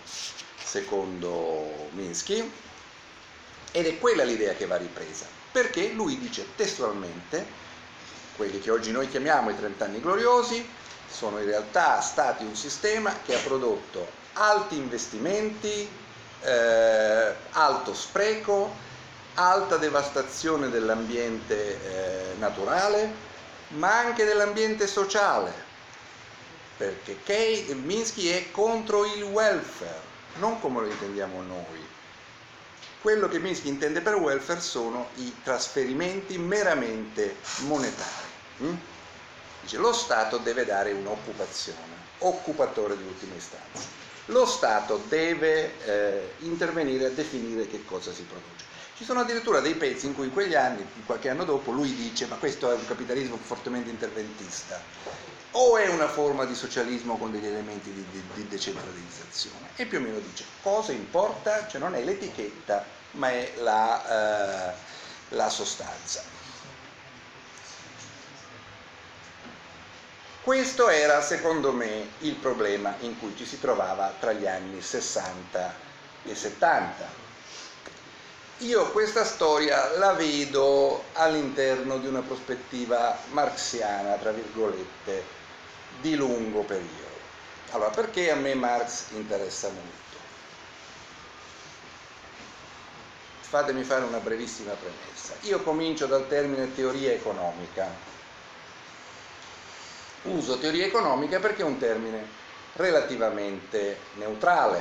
secondo Minsky, ed è quella l'idea che va ripresa, perché lui dice testualmente, quelli che oggi noi chiamiamo i trent'anni gloriosi, sono in realtà stati un sistema che ha prodotto alti investimenti, eh, alto spreco, alta devastazione dell'ambiente eh, naturale, ma anche dell'ambiente sociale, perché Key, Minsky è contro il welfare, non come lo intendiamo noi. Quello che Minsky intende per welfare sono i trasferimenti meramente monetari. Mm? Dice, lo Stato deve dare un'occupazione, occupatore di ultima istanza. Lo Stato deve eh, intervenire a definire che cosa si produce. Ci sono addirittura dei pezzi in cui in quegli anni, qualche anno dopo, lui dice ma questo è un capitalismo fortemente interventista o è una forma di socialismo con degli elementi di, di, di decentralizzazione, e più o meno dice cosa importa, cioè non è l'etichetta ma è la, eh, la sostanza. Questo era, secondo me, il problema in cui ci si trovava tra gli anni sessanta e settanta. Io questa storia la vedo all'interno di una prospettiva marxiana, tra virgolette, di lungo periodo. Allora, perché a me Marx interessa molto? Fatemi fare una brevissima premessa. Io comincio dal termine teoria economica. Uso teoria economica perché è un termine relativamente neutrale,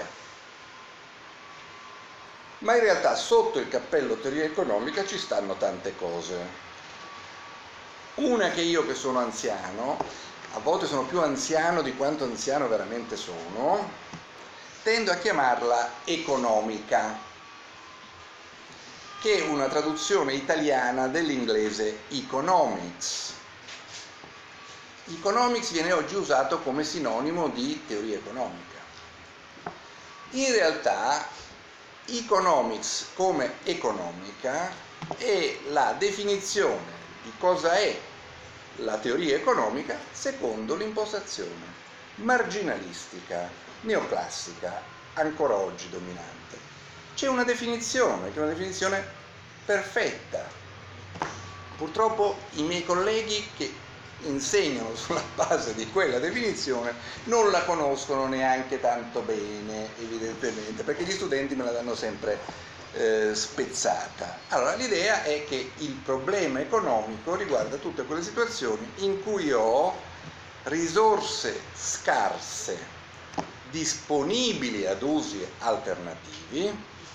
ma in realtà sotto il cappello teoria economica ci stanno tante cose. Una che io che sono anziano, a volte sono più anziano di quanto anziano veramente sono, tendo a chiamarla economica, che è una traduzione italiana dell'inglese economics. Economics viene oggi usato come sinonimo di teoria economica. In realtà economics come economica è la definizione di cosa è la teoria economica secondo l'impostazione marginalistica, neoclassica, ancora oggi dominante. C'è una definizione, che è una definizione perfetta. Purtroppo i miei colleghi che insegnano sulla base di quella definizione non la conoscono neanche tanto bene, evidentemente, perché gli studenti me la danno sempre eh, spezzata. Allora, l'idea è che il problema economico riguarda tutte quelle situazioni in cui ho risorse scarse disponibili ad usi alternativi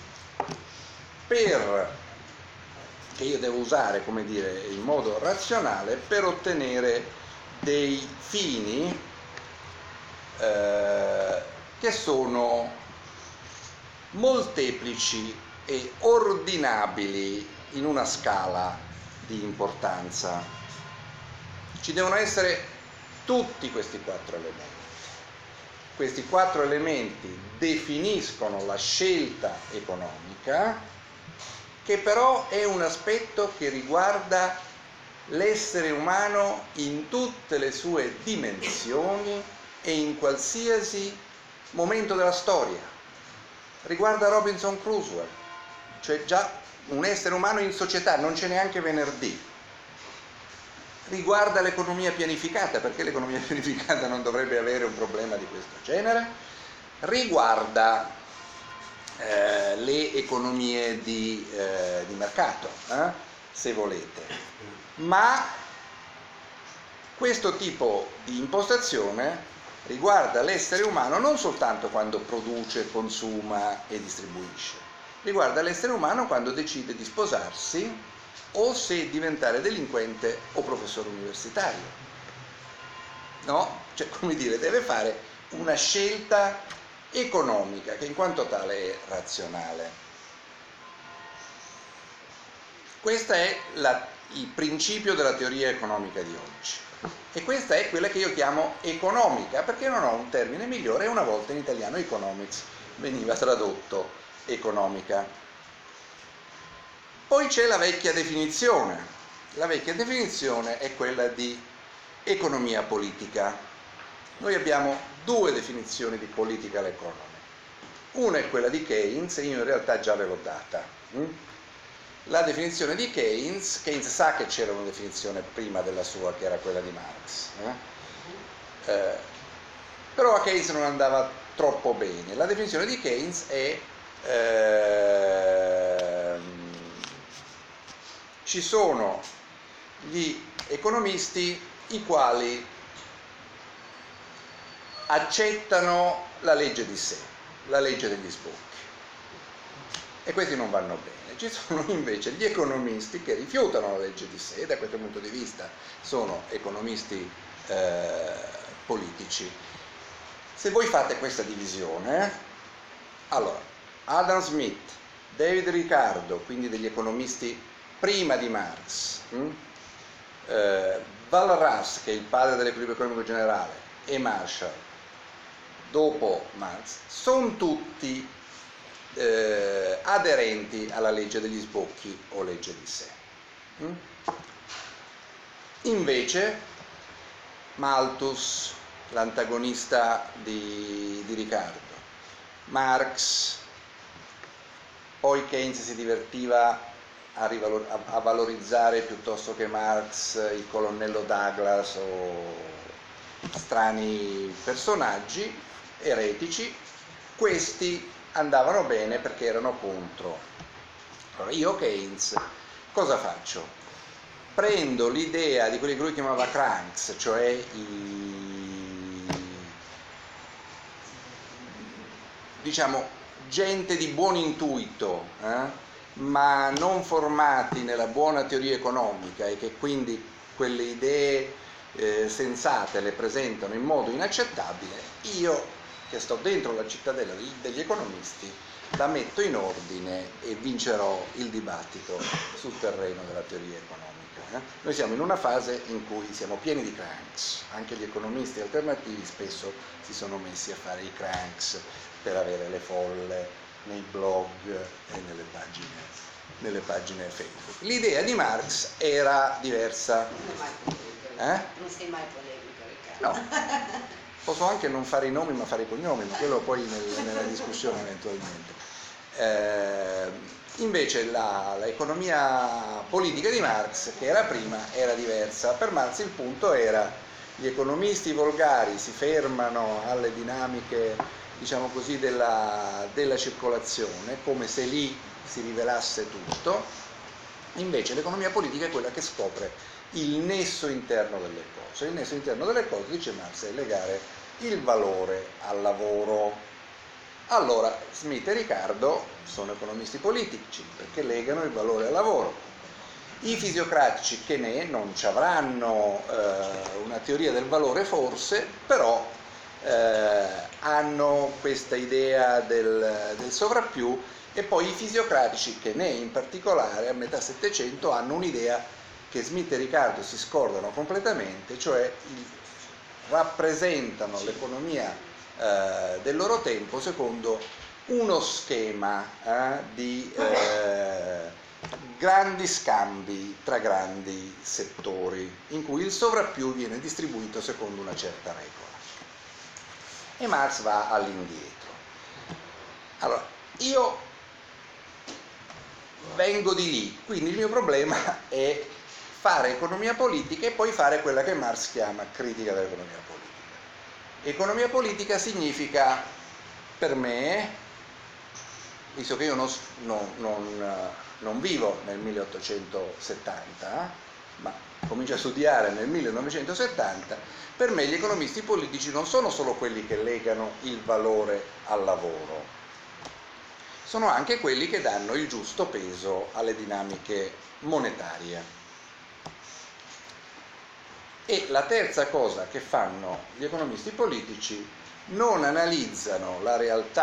per che io devo usare, come dire, in modo razionale per ottenere dei fini eh, che sono molteplici e ordinabili in una scala di importanza. Ci devono essere tutti questi quattro elementi. Questi quattro elementi definiscono la scelta economica, che però è un aspetto che riguarda l'essere umano in tutte le sue dimensioni e in qualsiasi momento della storia. Riguarda Robinson Crusoe, cioè già un essere umano in società, non c'è neanche venerdì. Riguarda l'economia pianificata, perché l'economia pianificata non dovrebbe avere un problema di questo genere. riguarda eh, le economie di, eh, di mercato, eh, se volete, ma questo tipo di impostazione riguarda l'essere umano non soltanto quando produce, consuma e distribuisce, riguarda l'essere umano quando decide di sposarsi o se diventare delinquente o professore universitario. No? Cioè, come dire, deve fare una scelta economica che in quanto tale è razionale. Questo è la, il principio della teoria economica di oggi. E questa è quella che io chiamo economica, perché non ho un termine migliore, e una volta in italiano economics veniva tradotto economica. Poi c'è la vecchia definizione. La vecchia definizione è quella di economia politica. Noi abbiamo due definizioni di political economy. Una è quella di Keynes, e io in realtà già ve l'ho data. La definizione di Keynes, Keynes sa che c'era una definizione prima della sua, che era quella di Marx, eh? Eh, però a Keynes non andava troppo bene. La definizione di Keynes è eh, ci sono gli economisti i quali accettano la legge di sé, la legge degli sbocchi, e questi non vanno bene. Ci sono invece gli economisti che rifiutano la legge di sé, e da questo punto di vista sono economisti eh, politici. Se voi fate questa divisione, allora Adam Smith, David Ricardo, quindi degli economisti prima di Marx, hm? eh, Val Ras, che è il padre dell'equilibrio economico generale, e Marshall, dopo Marx, sono tutti eh, aderenti alla legge degli sbocchi o legge di sé. hm? Invece Malthus, l'antagonista di, di Ricardo, Marx, poi Keynes si divertiva a, rivalor- a, a valorizzare piuttosto che Marx il colonnello Douglas o strani personaggi eretici. Questi andavano bene perché erano contro. Allora io Keynes cosa faccio? Prendo l'idea di quelli che lui chiamava cranks, cioè i, diciamo, gente di buon intuito, eh? ma non formati nella buona teoria economica, e che quindi quelle idee eh, sensate le presentano in modo inaccettabile. Io, che sto dentro la cittadella degli economisti, la metto in ordine e vincerò il dibattito sul terreno della teoria economica. Eh? Noi siamo in una fase in cui siamo pieni di cranks, anche gli economisti alternativi spesso si sono messi a fare i cranks per avere le folle nei blog e nelle pagine, nelle pagine Facebook. L'idea di Marx era diversa. Non sei mai polemica, Riccardo. No. Posso anche non fare i nomi ma fare i cognomi, ma quello poi nel, nella discussione eventualmente. Eh, invece la, l'economia politica di Marx, che era prima, era diversa. Per Marx il punto era: gli economisti volgari si fermano alle dinamiche, diciamo così, della, della circolazione, come se lì si rivelasse tutto. Invece l'economia politica è quella che scopre il nesso interno delle cose. Il nesso interno delle cose, dice Marx, è legare il valore al lavoro. Allora Smith e Ricardo sono economisti politici perché legano il valore al lavoro. I fisiocratici che ne non ci avranno eh, una teoria del valore forse, però eh, hanno questa idea del, del sovrappiù, e poi i fisiocratici che ne in particolare a metà Settecento hanno un'idea che Smith e Ricardo si scordano completamente, cioè il, rappresentano l'economia eh, del loro tempo secondo uno schema eh, di eh, grandi scambi tra grandi settori, in cui il sovrappiù viene distribuito secondo una certa regola. E Marx va all'indietro. Allora, io vengo di lì, quindi il mio problema è fare economia politica e poi fare quella che Marx chiama critica dell'economia politica. Economia politica significa per me, visto che io non, non, non, non vivo nel milleottocentosettanta, ma comincio a studiare nel millenovecentosettanta, per me gli economisti politici non sono solo quelli che legano il valore al lavoro, sono anche quelli che danno il giusto peso alle dinamiche monetarie. E la terza cosa che fanno gli economisti politici: non analizzano la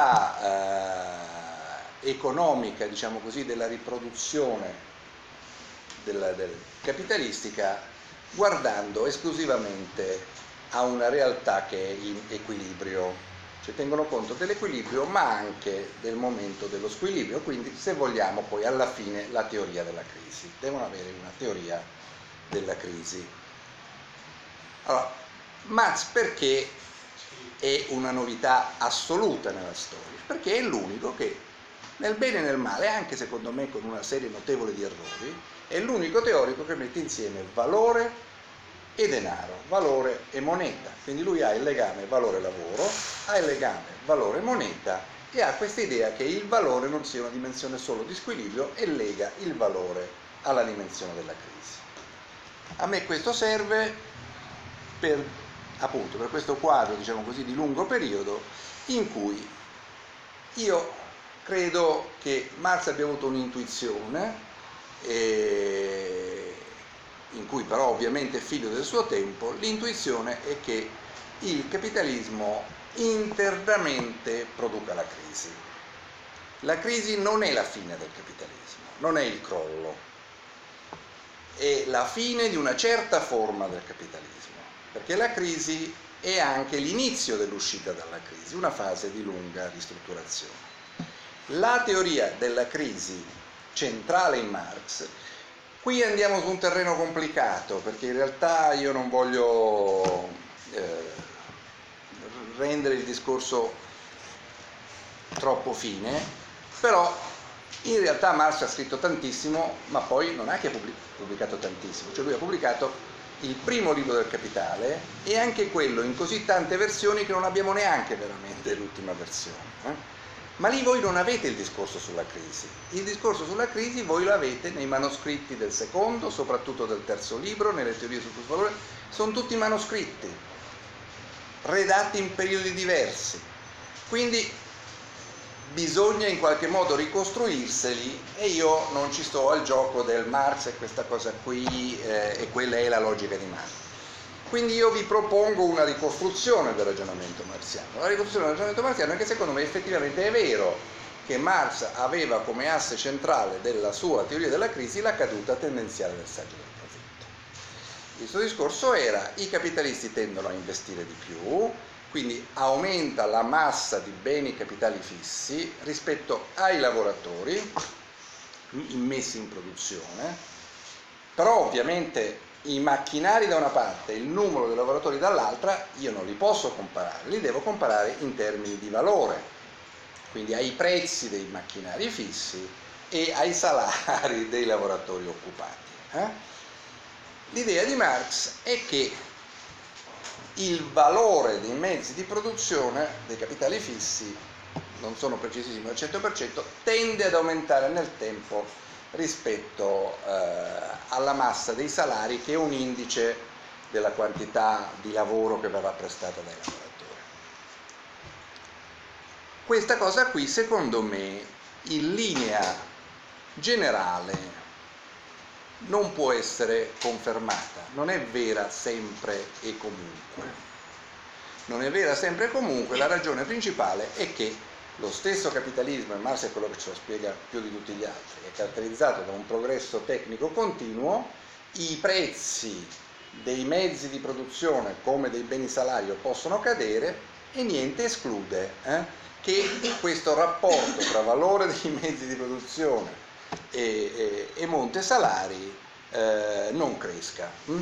realtà eh, economica, diciamo così, della riproduzione della, del, capitalistica, guardando esclusivamente a una realtà che è in equilibrio, cioè tengono conto dell'equilibrio ma anche del momento dello squilibrio, quindi se vogliamo poi alla fine la teoria della crisi, devono avere una teoria della crisi. Allora, Marx perché è una novità assoluta nella storia? Perché è l'unico che, nel bene e nel male, anche secondo me con una serie notevole di errori, è l'unico teorico che mette insieme valore e denaro, valore e moneta. Quindi lui ha il legame valore-lavoro, ha il legame valore-moneta e ha questa idea che il valore non sia una dimensione solo di squilibrio e lega il valore alla dimensione della crisi. A me questo serve per, appunto, per questo quadro, diciamo così, di lungo periodo, in cui io credo che Marx abbia avuto un'intuizione, eh, in cui però ovviamente è figlio del suo tempo. L'intuizione è che il capitalismo internamente produca la crisi. La crisi non è la fine del capitalismo, non è il crollo, è la fine di una certa forma del capitalismo. Perché la crisi è anche l'inizio dell'uscita dalla crisi, una fase di lunga ristrutturazione. La teoria della crisi centrale in Marx, qui andiamo su un terreno complicato, perché in realtà io non voglio eh, rendere il discorso troppo fine, però in realtà Marx ha scritto tantissimo, ma poi non è che ha pubblicato tantissimo, cioè lui ha pubblicato il primo libro del Capitale e anche quello in così tante versioni che non abbiamo neanche veramente l'ultima versione. Eh? Ma lì voi non avete il discorso sulla crisi. Il discorso sulla crisi voi lo avete nei manoscritti del secondo, soprattutto del terzo libro, nelle teorie sul plusvalore. Sono tutti manoscritti, redatti in periodi diversi. Quindi bisogna in qualche modo ricostruirseli e io non ci sto al gioco del Marx e questa cosa qui eh, e quella è la logica di Marx. Quindi io vi propongo una ricostruzione del ragionamento marxiano. La ricostruzione del ragionamento marxiano è che secondo me effettivamente è vero che Marx aveva come asse centrale della sua teoria della crisi la caduta tendenziale del saggio del profitto. Il suo discorso era: i capitalisti tendono a investire di più, quindi aumenta la massa di beni capitali fissi rispetto ai lavoratori immessi in produzione, però ovviamente i macchinari da una parte e il numero dei lavoratori dall'altra io non li posso comparare, li devo comparare in termini di valore, quindi ai prezzi dei macchinari fissi e ai salari dei lavoratori occupati. Eh? L'idea di Marx è che il valore dei mezzi di produzione dei capitali fissi, non sono precisissimo al cento per cento, tende ad aumentare nel tempo rispetto eh, alla massa dei salari, che è un indice della quantità di lavoro che verrà prestata dai lavoratori. Questa cosa qui, secondo me, in linea generale non può essere confermata, non è vera sempre e comunque. Non è vera sempre e comunque, la ragione principale è che lo stesso capitalismo, e Marx è quello che ce lo spiega più di tutti gli altri, è caratterizzato da un progresso tecnico continuo, i prezzi dei mezzi di produzione come dei beni salario possono cadere e niente esclude eh, che questo rapporto tra valore dei mezzi di produzione e, e, e monte salari eh, non cresca hm?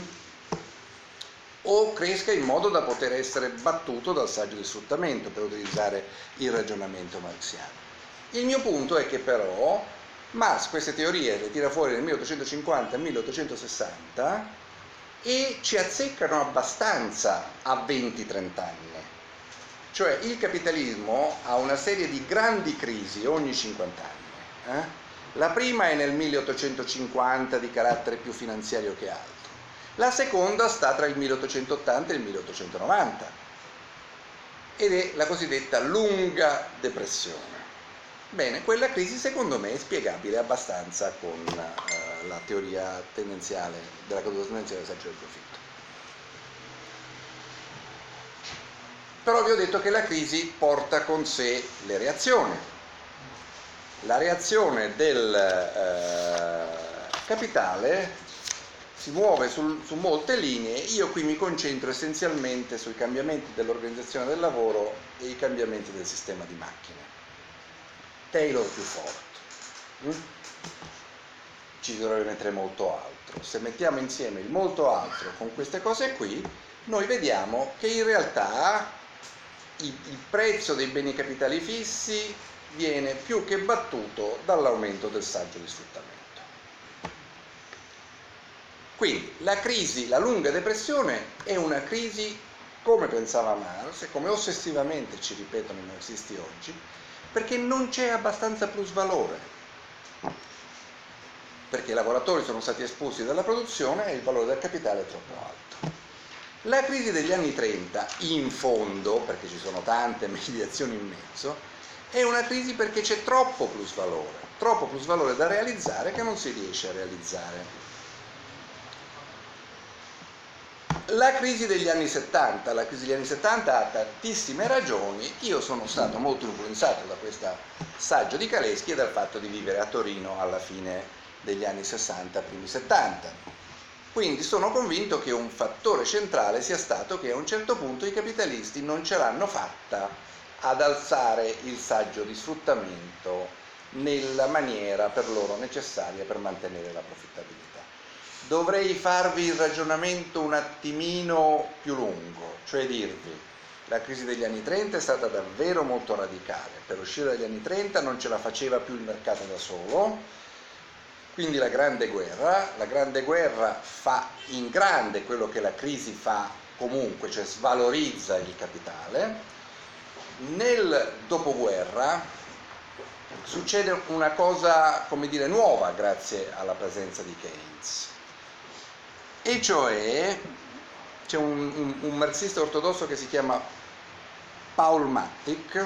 o cresca in modo da poter essere battuto dal saggio di sfruttamento, per utilizzare il ragionamento marxiano. Il mio punto è che però Marx queste teorie le tira fuori nel milleottocentocinquanta e milleottocentosessanta e ci azzeccano abbastanza a venti trenta anni. Cioè il capitalismo ha una serie di grandi crisi ogni cinquanta anni. Eh? La prima è nel milleottocentocinquanta di carattere più finanziario che altro. La seconda sta tra il milleottocentottanta e il milleottocentonovanta ed è la cosiddetta lunga depressione. Bene, quella crisi secondo me è spiegabile abbastanza con eh, la teoria tendenziale della caduta tendenziale del saggio del profitto. Però vi ho detto che la crisi porta con sé le reazioni. La reazione del eh, capitale si muove sul, su molte linee. Io qui mi concentro essenzialmente sui cambiamenti dell'organizzazione del lavoro e i cambiamenti del sistema di macchine. Taylor più forte. Mm? Ci dovrebbe mettere molto altro. Se mettiamo insieme il molto altro con queste cose qui, noi vediamo che in realtà il prezzo dei beni capitali fissi viene più che battuto dall'aumento del saggio di sfruttamento. Quindi la crisi, la lunga depressione è una crisi, come pensava Marx e come ossessivamente ci ripetono i marxisti oggi, perché non c'è abbastanza plusvalore, perché i lavoratori sono stati espulsi dalla produzione e il valore del capitale è troppo alto. La crisi degli anni trenta, in fondo, perché ci sono tante mediazioni in mezzo, è una crisi perché c'è troppo plusvalore, troppo plusvalore da realizzare che non si riesce a realizzare. La crisi degli anni settanta, la crisi degli anni settanta ha tantissime ragioni. Io sono stato molto influenzato da questo saggio di Kalecki e dal fatto di vivere a Torino alla fine degli anni sessanta, primi settanta. Quindi sono convinto che un fattore centrale sia stato che a un certo punto i capitalisti non ce l'hanno fatta ad alzare il saggio di sfruttamento nella maniera per loro necessaria per mantenere la profittabilità. Dovrei farvi il ragionamento un attimino più lungo, cioè dirvi: la crisi degli anni trenta è stata davvero molto radicale. Per uscire dagli anni trenta non ce la faceva più il mercato da solo. Quindi la Grande Guerra, la Grande Guerra fa in grande quello che la crisi fa comunque, cioè svalorizza il capitale. Nel dopoguerra succede una cosa, come dire, nuova grazie alla presenza di Keynes, e cioè c'è un, un, un marxista ortodosso che si chiama Paul Mattig,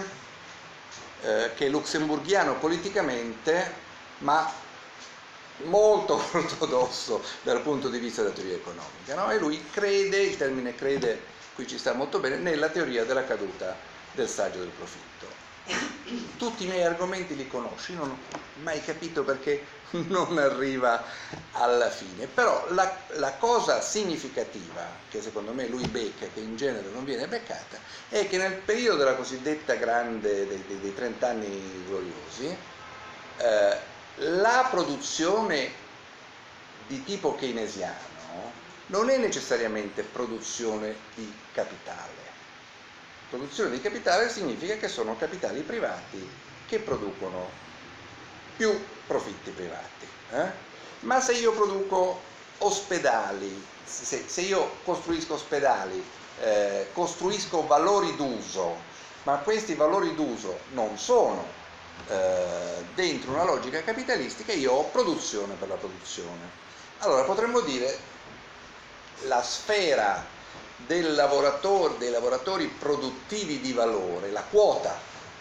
eh, che è lussemburghiano politicamente, ma molto ortodosso dal punto di vista della teoria economica, no? E lui crede, il termine crede qui ci sta molto bene, nella teoria della caduta del saggio del profitto. Tutti i miei argomenti li conosci, non ho mai capito perché non arriva alla fine, però la, la cosa significativa che secondo me lui becca, che in genere non viene beccata, è che nel periodo della cosiddetta grande dei, dei, dei trent'anni gloriosi, eh, la produzione di tipo keynesiano non è necessariamente produzione di capitale. Produzione di capitale significa che sono capitali privati che producono più profitti privati. Eh? Ma se io produco ospedali, se, se io costruisco ospedali, eh, costruisco valori d'uso, ma questi valori d'uso non sono Eh, dentro una logica capitalistica, io ho produzione per la produzione. Allora potremmo dire la sfera del lavoratore, dei lavoratori produttivi di valore, la quota,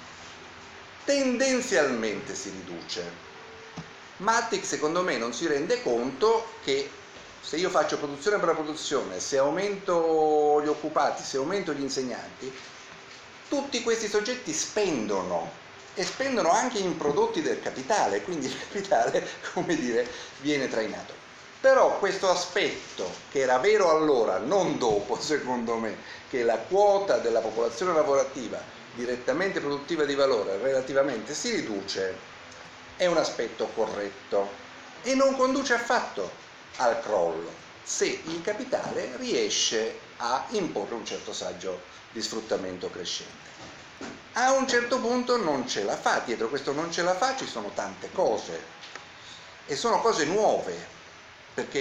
tendenzialmente si riduce. Mattig secondo me non si rende conto che se io faccio produzione per la produzione, se aumento gli occupati, se aumento gli insegnanti, tutti questi soggetti spendono e spendono anche in prodotti del capitale, quindi il capitale, come dire, viene trainato. Però questo aspetto, che era vero allora, non dopo, secondo me, che la quota della popolazione lavorativa direttamente produttiva di valore relativamente si riduce, è un aspetto corretto e non conduce affatto al crollo se il capitale riesce a imporre un certo saggio di sfruttamento crescente. A un certo punto non ce la fa, dietro questo non ce la fa ci sono tante cose e sono cose nuove, perché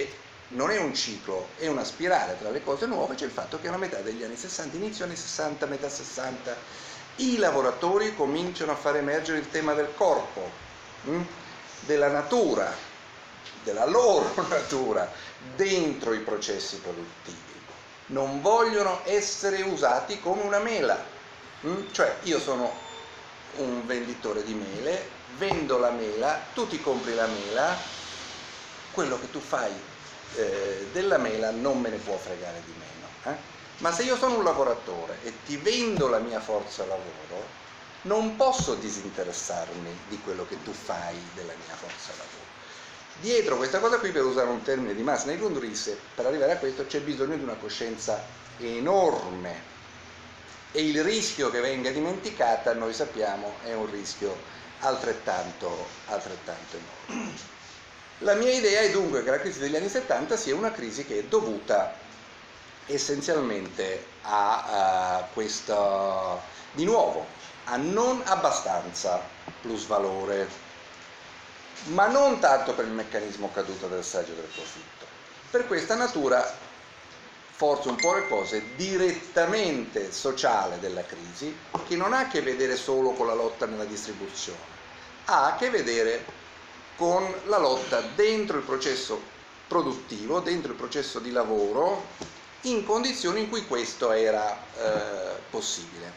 non è un ciclo, è una spirale tra le cose nuove. C'è il fatto che a metà degli anni sessanta, inizio anni sessanta, metà sessanta, i lavoratori cominciano a far emergere il tema del corpo, hm? della natura, della loro natura, dentro i processi produttivi. Non vogliono essere usati come una mela, hm? Cioè io sono un venditore di mele, vendo la mela, tu ti compri la mela, quello che tu fai eh, della mela non me ne può fregare di meno, eh? Ma se io sono un lavoratore e ti vendo la mia forza lavoro, non posso disinteressarmi di quello che tu fai della mia forza lavoro. Dietro questa cosa qui, per usare un termine di Marx nei Grundrisse, per arrivare a questo c'è bisogno di una coscienza enorme, e il rischio che venga dimenticata, noi sappiamo, è un rischio altrettanto, altrettanto enorme. La mia idea è dunque che la crisi degli anni settanta sia una crisi che è dovuta essenzialmente a, a questo, di nuovo, a non abbastanza plusvalore, ma non tanto per il meccanismo caduto del saggio del profitto, per questa natura forse un po' le cose direttamente sociale della crisi, che non ha a che vedere solo con la lotta nella distribuzione, ha a che vedere con la lotta dentro il processo produttivo, dentro il processo di lavoro, in condizioni in cui questo era eh, possibile.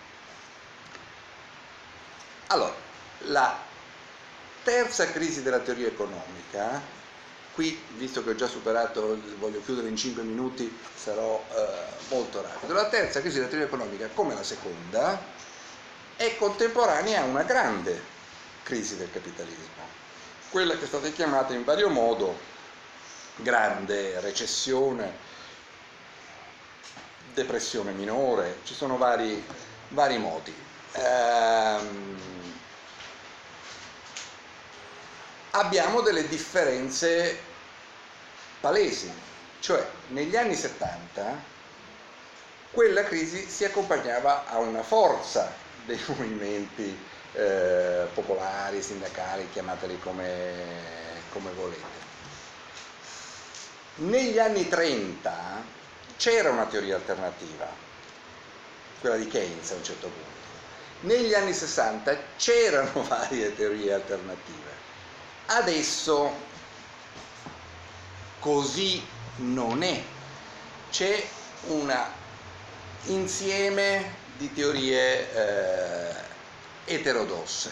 Allora, la terza crisi della teoria economica, qui, visto che ho già superato, voglio chiudere in cinque minuti, sarò eh, molto rapido. La terza crisi della teoria economica, come la seconda, è contemporanea a una grande crisi del capitalismo, quella che è stata chiamata in vario modo grande recessione, depressione minore, ci sono vari, vari modi. Ehm, abbiamo delle differenze palesi, cioè negli anni settanta quella crisi si accompagnava a una forza dei movimenti eh, popolari, sindacali, chiamateli come, come volete. Negli anni trenta c'era una teoria alternativa, quella di Keynes a un certo punto. Negli anni sessanta c'erano varie teorie alternative. Adesso così non è. C'è un insieme di teorie eh, eterodosse,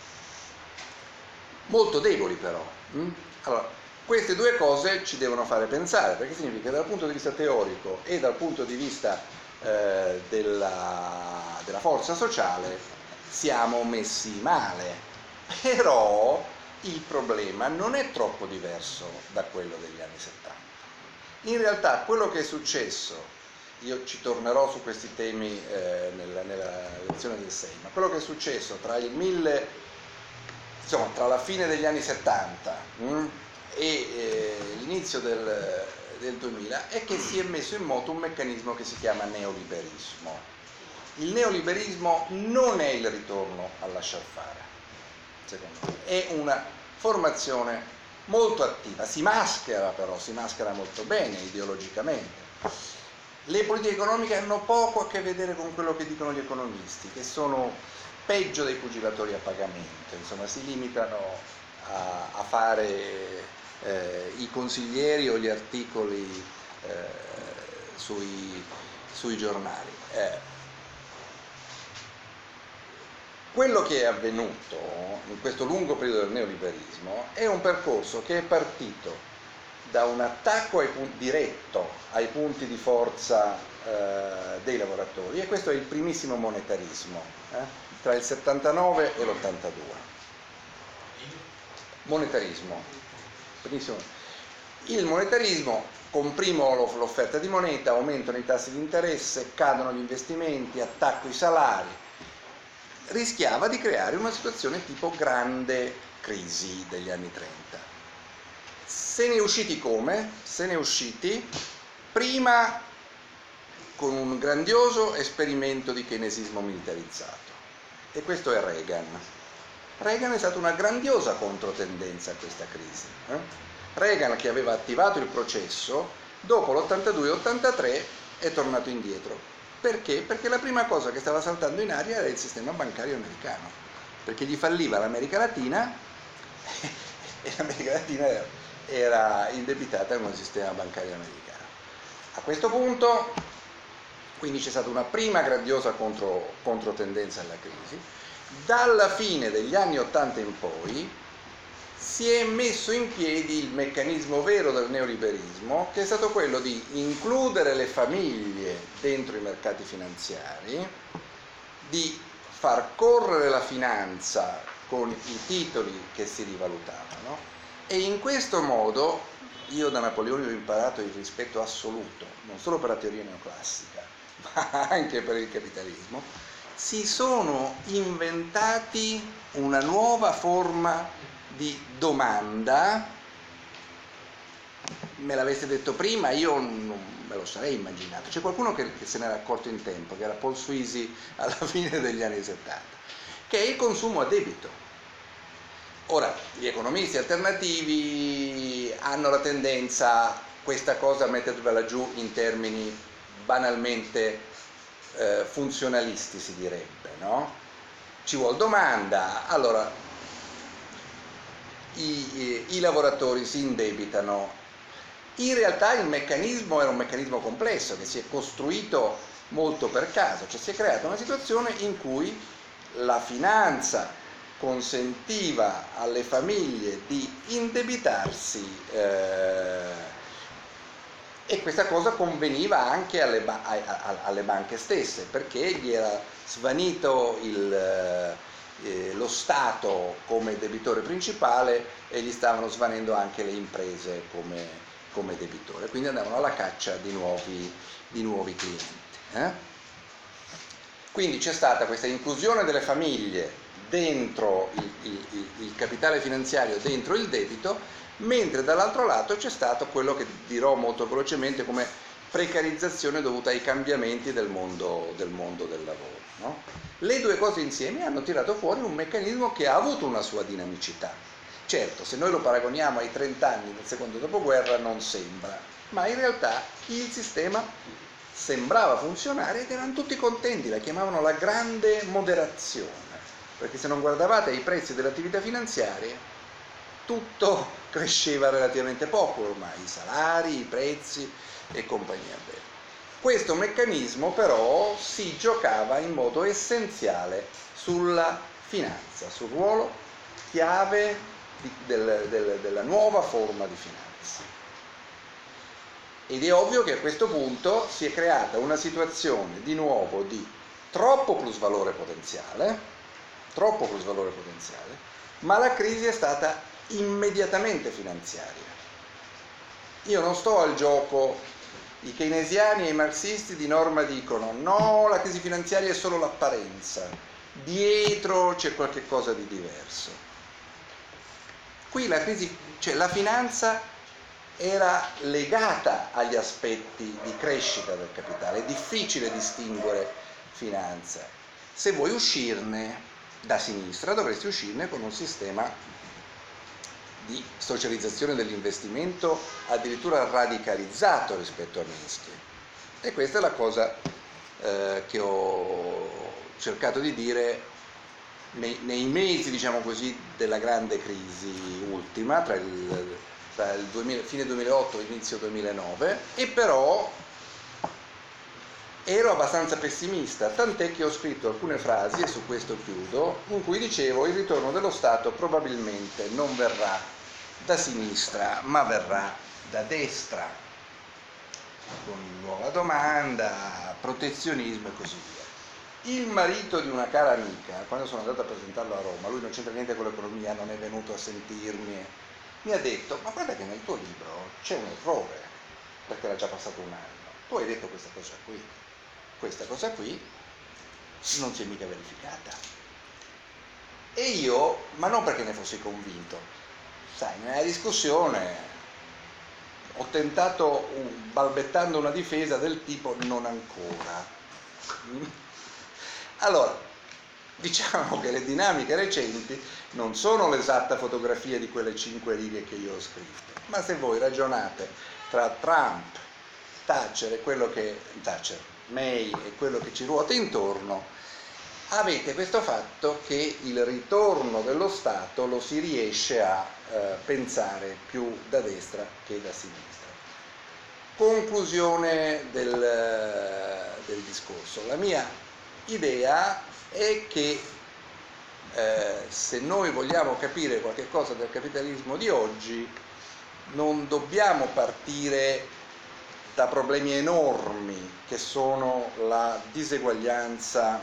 molto deboli però. Allora, queste due cose ci devono fare pensare, perché significa che dal punto di vista teorico e dal punto di vista eh, della, della forza sociale siamo messi male, però il problema non è troppo diverso da quello degli anni settanta. In realtà quello che è successo, io ci tornerò su questi temi eh, nella, nella lezione del sei, ma quello che è successo tra il mille, insomma, tra la fine degli anni settanta mh, e eh, l'inizio del, del duemila è che si è messo in moto un meccanismo che si chiama neoliberismo. Il neoliberismo non è il ritorno al lasciar fare, secondo me, è una formazione molto attiva, si maschera però, si maschera molto bene ideologicamente. Le politiche economiche hanno poco a che vedere con quello che dicono gli economisti, che sono peggio dei pugilatori a pagamento, insomma si limitano a, a fare eh, i consiglieri o gli articoli eh, sui, sui giornali. Eh, Quello che è avvenuto in questo lungo periodo del neoliberismo è un percorso che è partito da un attacco ai punti, diretto ai punti di forza eh, dei lavoratori, e questo è il primissimo monetarismo, eh, tra il settantanove e l'ottantadue. Monetarismo. Primissimo. Il monetarismo, comprimo l'offerta di moneta, aumentano i tassi di interesse, cadono gli investimenti, attacco i salari, rischiava di creare una situazione tipo grande crisi degli anni trenta. Se ne è usciti come? Se ne è usciti prima con un grandioso esperimento di keynesismo militarizzato, e questo è Reagan. Reagan è stata una grandiosa controtendenza a questa crisi, eh? Reagan, che aveva attivato il processo, dopo l'ottantadue ottantatré è tornato indietro. Perché? Perché la prima cosa che stava saltando in aria era il sistema bancario americano, perché gli falliva l'America Latina e l'America Latina era, era indebitata con il sistema bancario americano. A questo punto, quindi c'è stata una prima gradiosa contro, controtendenza alla crisi. Dalla fine degli anni ottanta in poi si è messo in piedi il meccanismo vero del neoliberismo, che è stato quello di includere le famiglie dentro i mercati finanziari, di far correre la finanza con i titoli che si rivalutavano, e in questo modo, io da Napoleone ho imparato il rispetto assoluto, non solo per la teoria neoclassica, ma anche per il capitalismo, si sono inventati una nuova forma di domanda. Me l'aveste detto prima, io non me lo sarei immaginato. C'è qualcuno che, che se n'era accorto in tempo, che era Paul Sweezy alla fine degli anni settanta, che è il consumo a debito. Ora, gli economisti alternativi hanno la tendenza, questa cosa, a mettervela giù in termini banalmente eh, funzionalisti, si direbbe, no? Ci vuol domanda, allora I, i lavoratori si indebitano. In realtà il meccanismo era un meccanismo complesso che si è costruito molto per caso, cioè si è creata una situazione in cui la finanza consentiva alle famiglie di indebitarsi eh, e questa cosa conveniva anche alle, ba- alle banche stesse, perché gli era svanito il Eh, lo Stato come debitore principale e gli stavano svanendo anche le imprese come, come debitore, quindi andavano alla caccia di nuovi, di nuovi clienti. Eh? Quindi c'è stata questa inclusione delle famiglie dentro il, il, il capitale finanziario, dentro il debito, mentre dall'altro lato c'è stato quello che dirò molto velocemente come precarizzazione dovuta ai cambiamenti del mondo del, mondo del lavoro. No? Le due cose insieme hanno tirato fuori un meccanismo che ha avuto una sua dinamicità. Certo, se noi lo paragoniamo ai trenta anni del secondo dopoguerra non sembra, ma in realtà il sistema sembrava funzionare ed erano tutti contenti, la chiamavano la grande moderazione, perché se non guardavate ai prezzi delle attività finanziarie tutto cresceva relativamente poco ormai, i salari, i prezzi e compagnia bella. Questo meccanismo però si giocava in modo essenziale sulla finanza, sul ruolo chiave di, del, del, della nuova forma di finanza. Ed è ovvio che a questo punto si è creata una situazione di nuovo di troppo plusvalore potenziale, troppo plusvalore potenziale, ma la crisi è stata immediatamente finanziaria. Io non sto al gioco. I keynesiani e i marxisti di norma dicono no, la crisi finanziaria è solo l'apparenza, dietro c'è qualche cosa di diverso. Qui la crisi, cioè la finanza era legata agli aspetti di crescita del capitale, è difficile distinguere finanza. Se vuoi uscirne da sinistra dovresti uscirne con un sistema di socializzazione dell'investimento addirittura radicalizzato rispetto a Minsky. E questa è la cosa eh, che ho cercato di dire nei, nei mesi, diciamo così, della grande crisi ultima, tra il, tra il duemila, fine duemilaotto e inizio duemilanove, e però ero abbastanza pessimista, tant'è che ho scritto alcune frasi, e su questo chiudo, in cui dicevo il ritorno dello Stato probabilmente non verrà da sinistra, ma verrà da destra, con nuova domanda, protezionismo e così via. Il marito di una cara amica, quando sono andato a presentarlo a Roma, lui non c'entra niente con l'economia, non è venuto a sentirmi, mi ha detto, ma guarda che nel tuo libro c'è un errore, perché era già passato un anno, tu hai detto questa cosa qui, questa cosa qui non si è mica verificata. E io, ma non perché ne fossi convinto, sai, nella discussione ho tentato, balbettando una difesa del tipo non ancora. Allora, diciamo che le dinamiche recenti non sono l'esatta fotografia di quelle cinque righe che io ho scritto, ma se voi ragionate tra Trump, Thatcher e quello che Thatcher, May e quello che ci ruota intorno, avete questo fatto che il ritorno dello Stato lo si riesce a eh, pensare più da destra che da sinistra. Conclusione del, del discorso. La mia idea è che eh, se noi vogliamo capire qualche cosa del capitalismo di oggi, non dobbiamo partire da problemi enormi che sono la diseguaglianza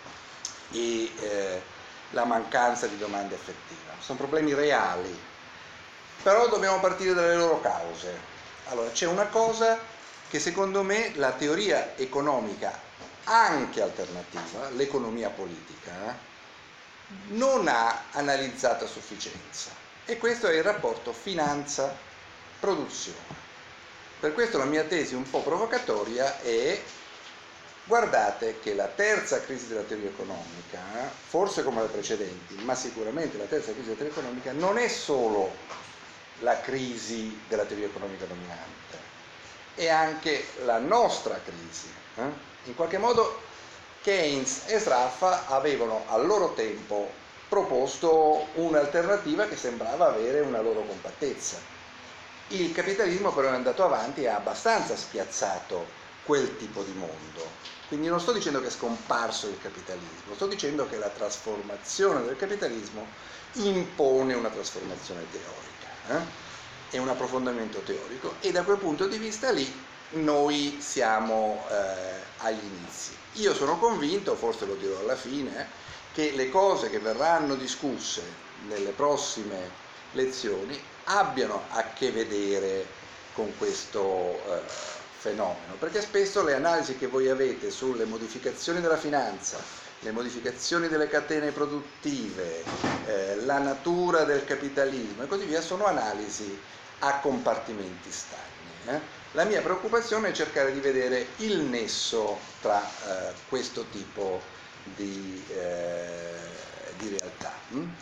e eh, la mancanza di domanda effettiva. Sono problemi reali, però dobbiamo partire dalle loro cause. Allora, c'è una cosa che secondo me la teoria economica, anche alternativa, l'economia politica, non ha analizzato a sufficienza, e questo è il rapporto finanza-produzione. Per questo la mia tesi un po' provocatoria è: guardate che la terza crisi della teoria economica, forse come le precedenti, ma sicuramente la terza crisi della teoria economica, non è solo la crisi della teoria economica dominante, è anche la nostra crisi. Eh? In qualche modo Keynes e Sraffa avevano al loro tempo proposto un'alternativa che sembrava avere una loro compattezza. Il capitalismo però è andato avanti e ha abbastanza spiazzato quel tipo di mondo. Quindi non sto dicendo che è scomparso il capitalismo, sto dicendo che la trasformazione del capitalismo impone una trasformazione teorica eh? e un approfondimento teorico, e da quel punto di vista lì noi siamo eh, agli inizi. Io sono convinto, forse lo dirò alla fine, eh, che le cose che verranno discusse nelle prossime lezioni abbiano a che vedere con questo eh, fenomeno, perché spesso le analisi che voi avete sulle modificazioni della finanza, le modificazioni delle catene produttive, eh, la natura del capitalismo e così via, sono analisi a compartimenti stagni. Eh? La mia preoccupazione è cercare di vedere il nesso tra eh, questo tipo di, eh, di realtà. Hm?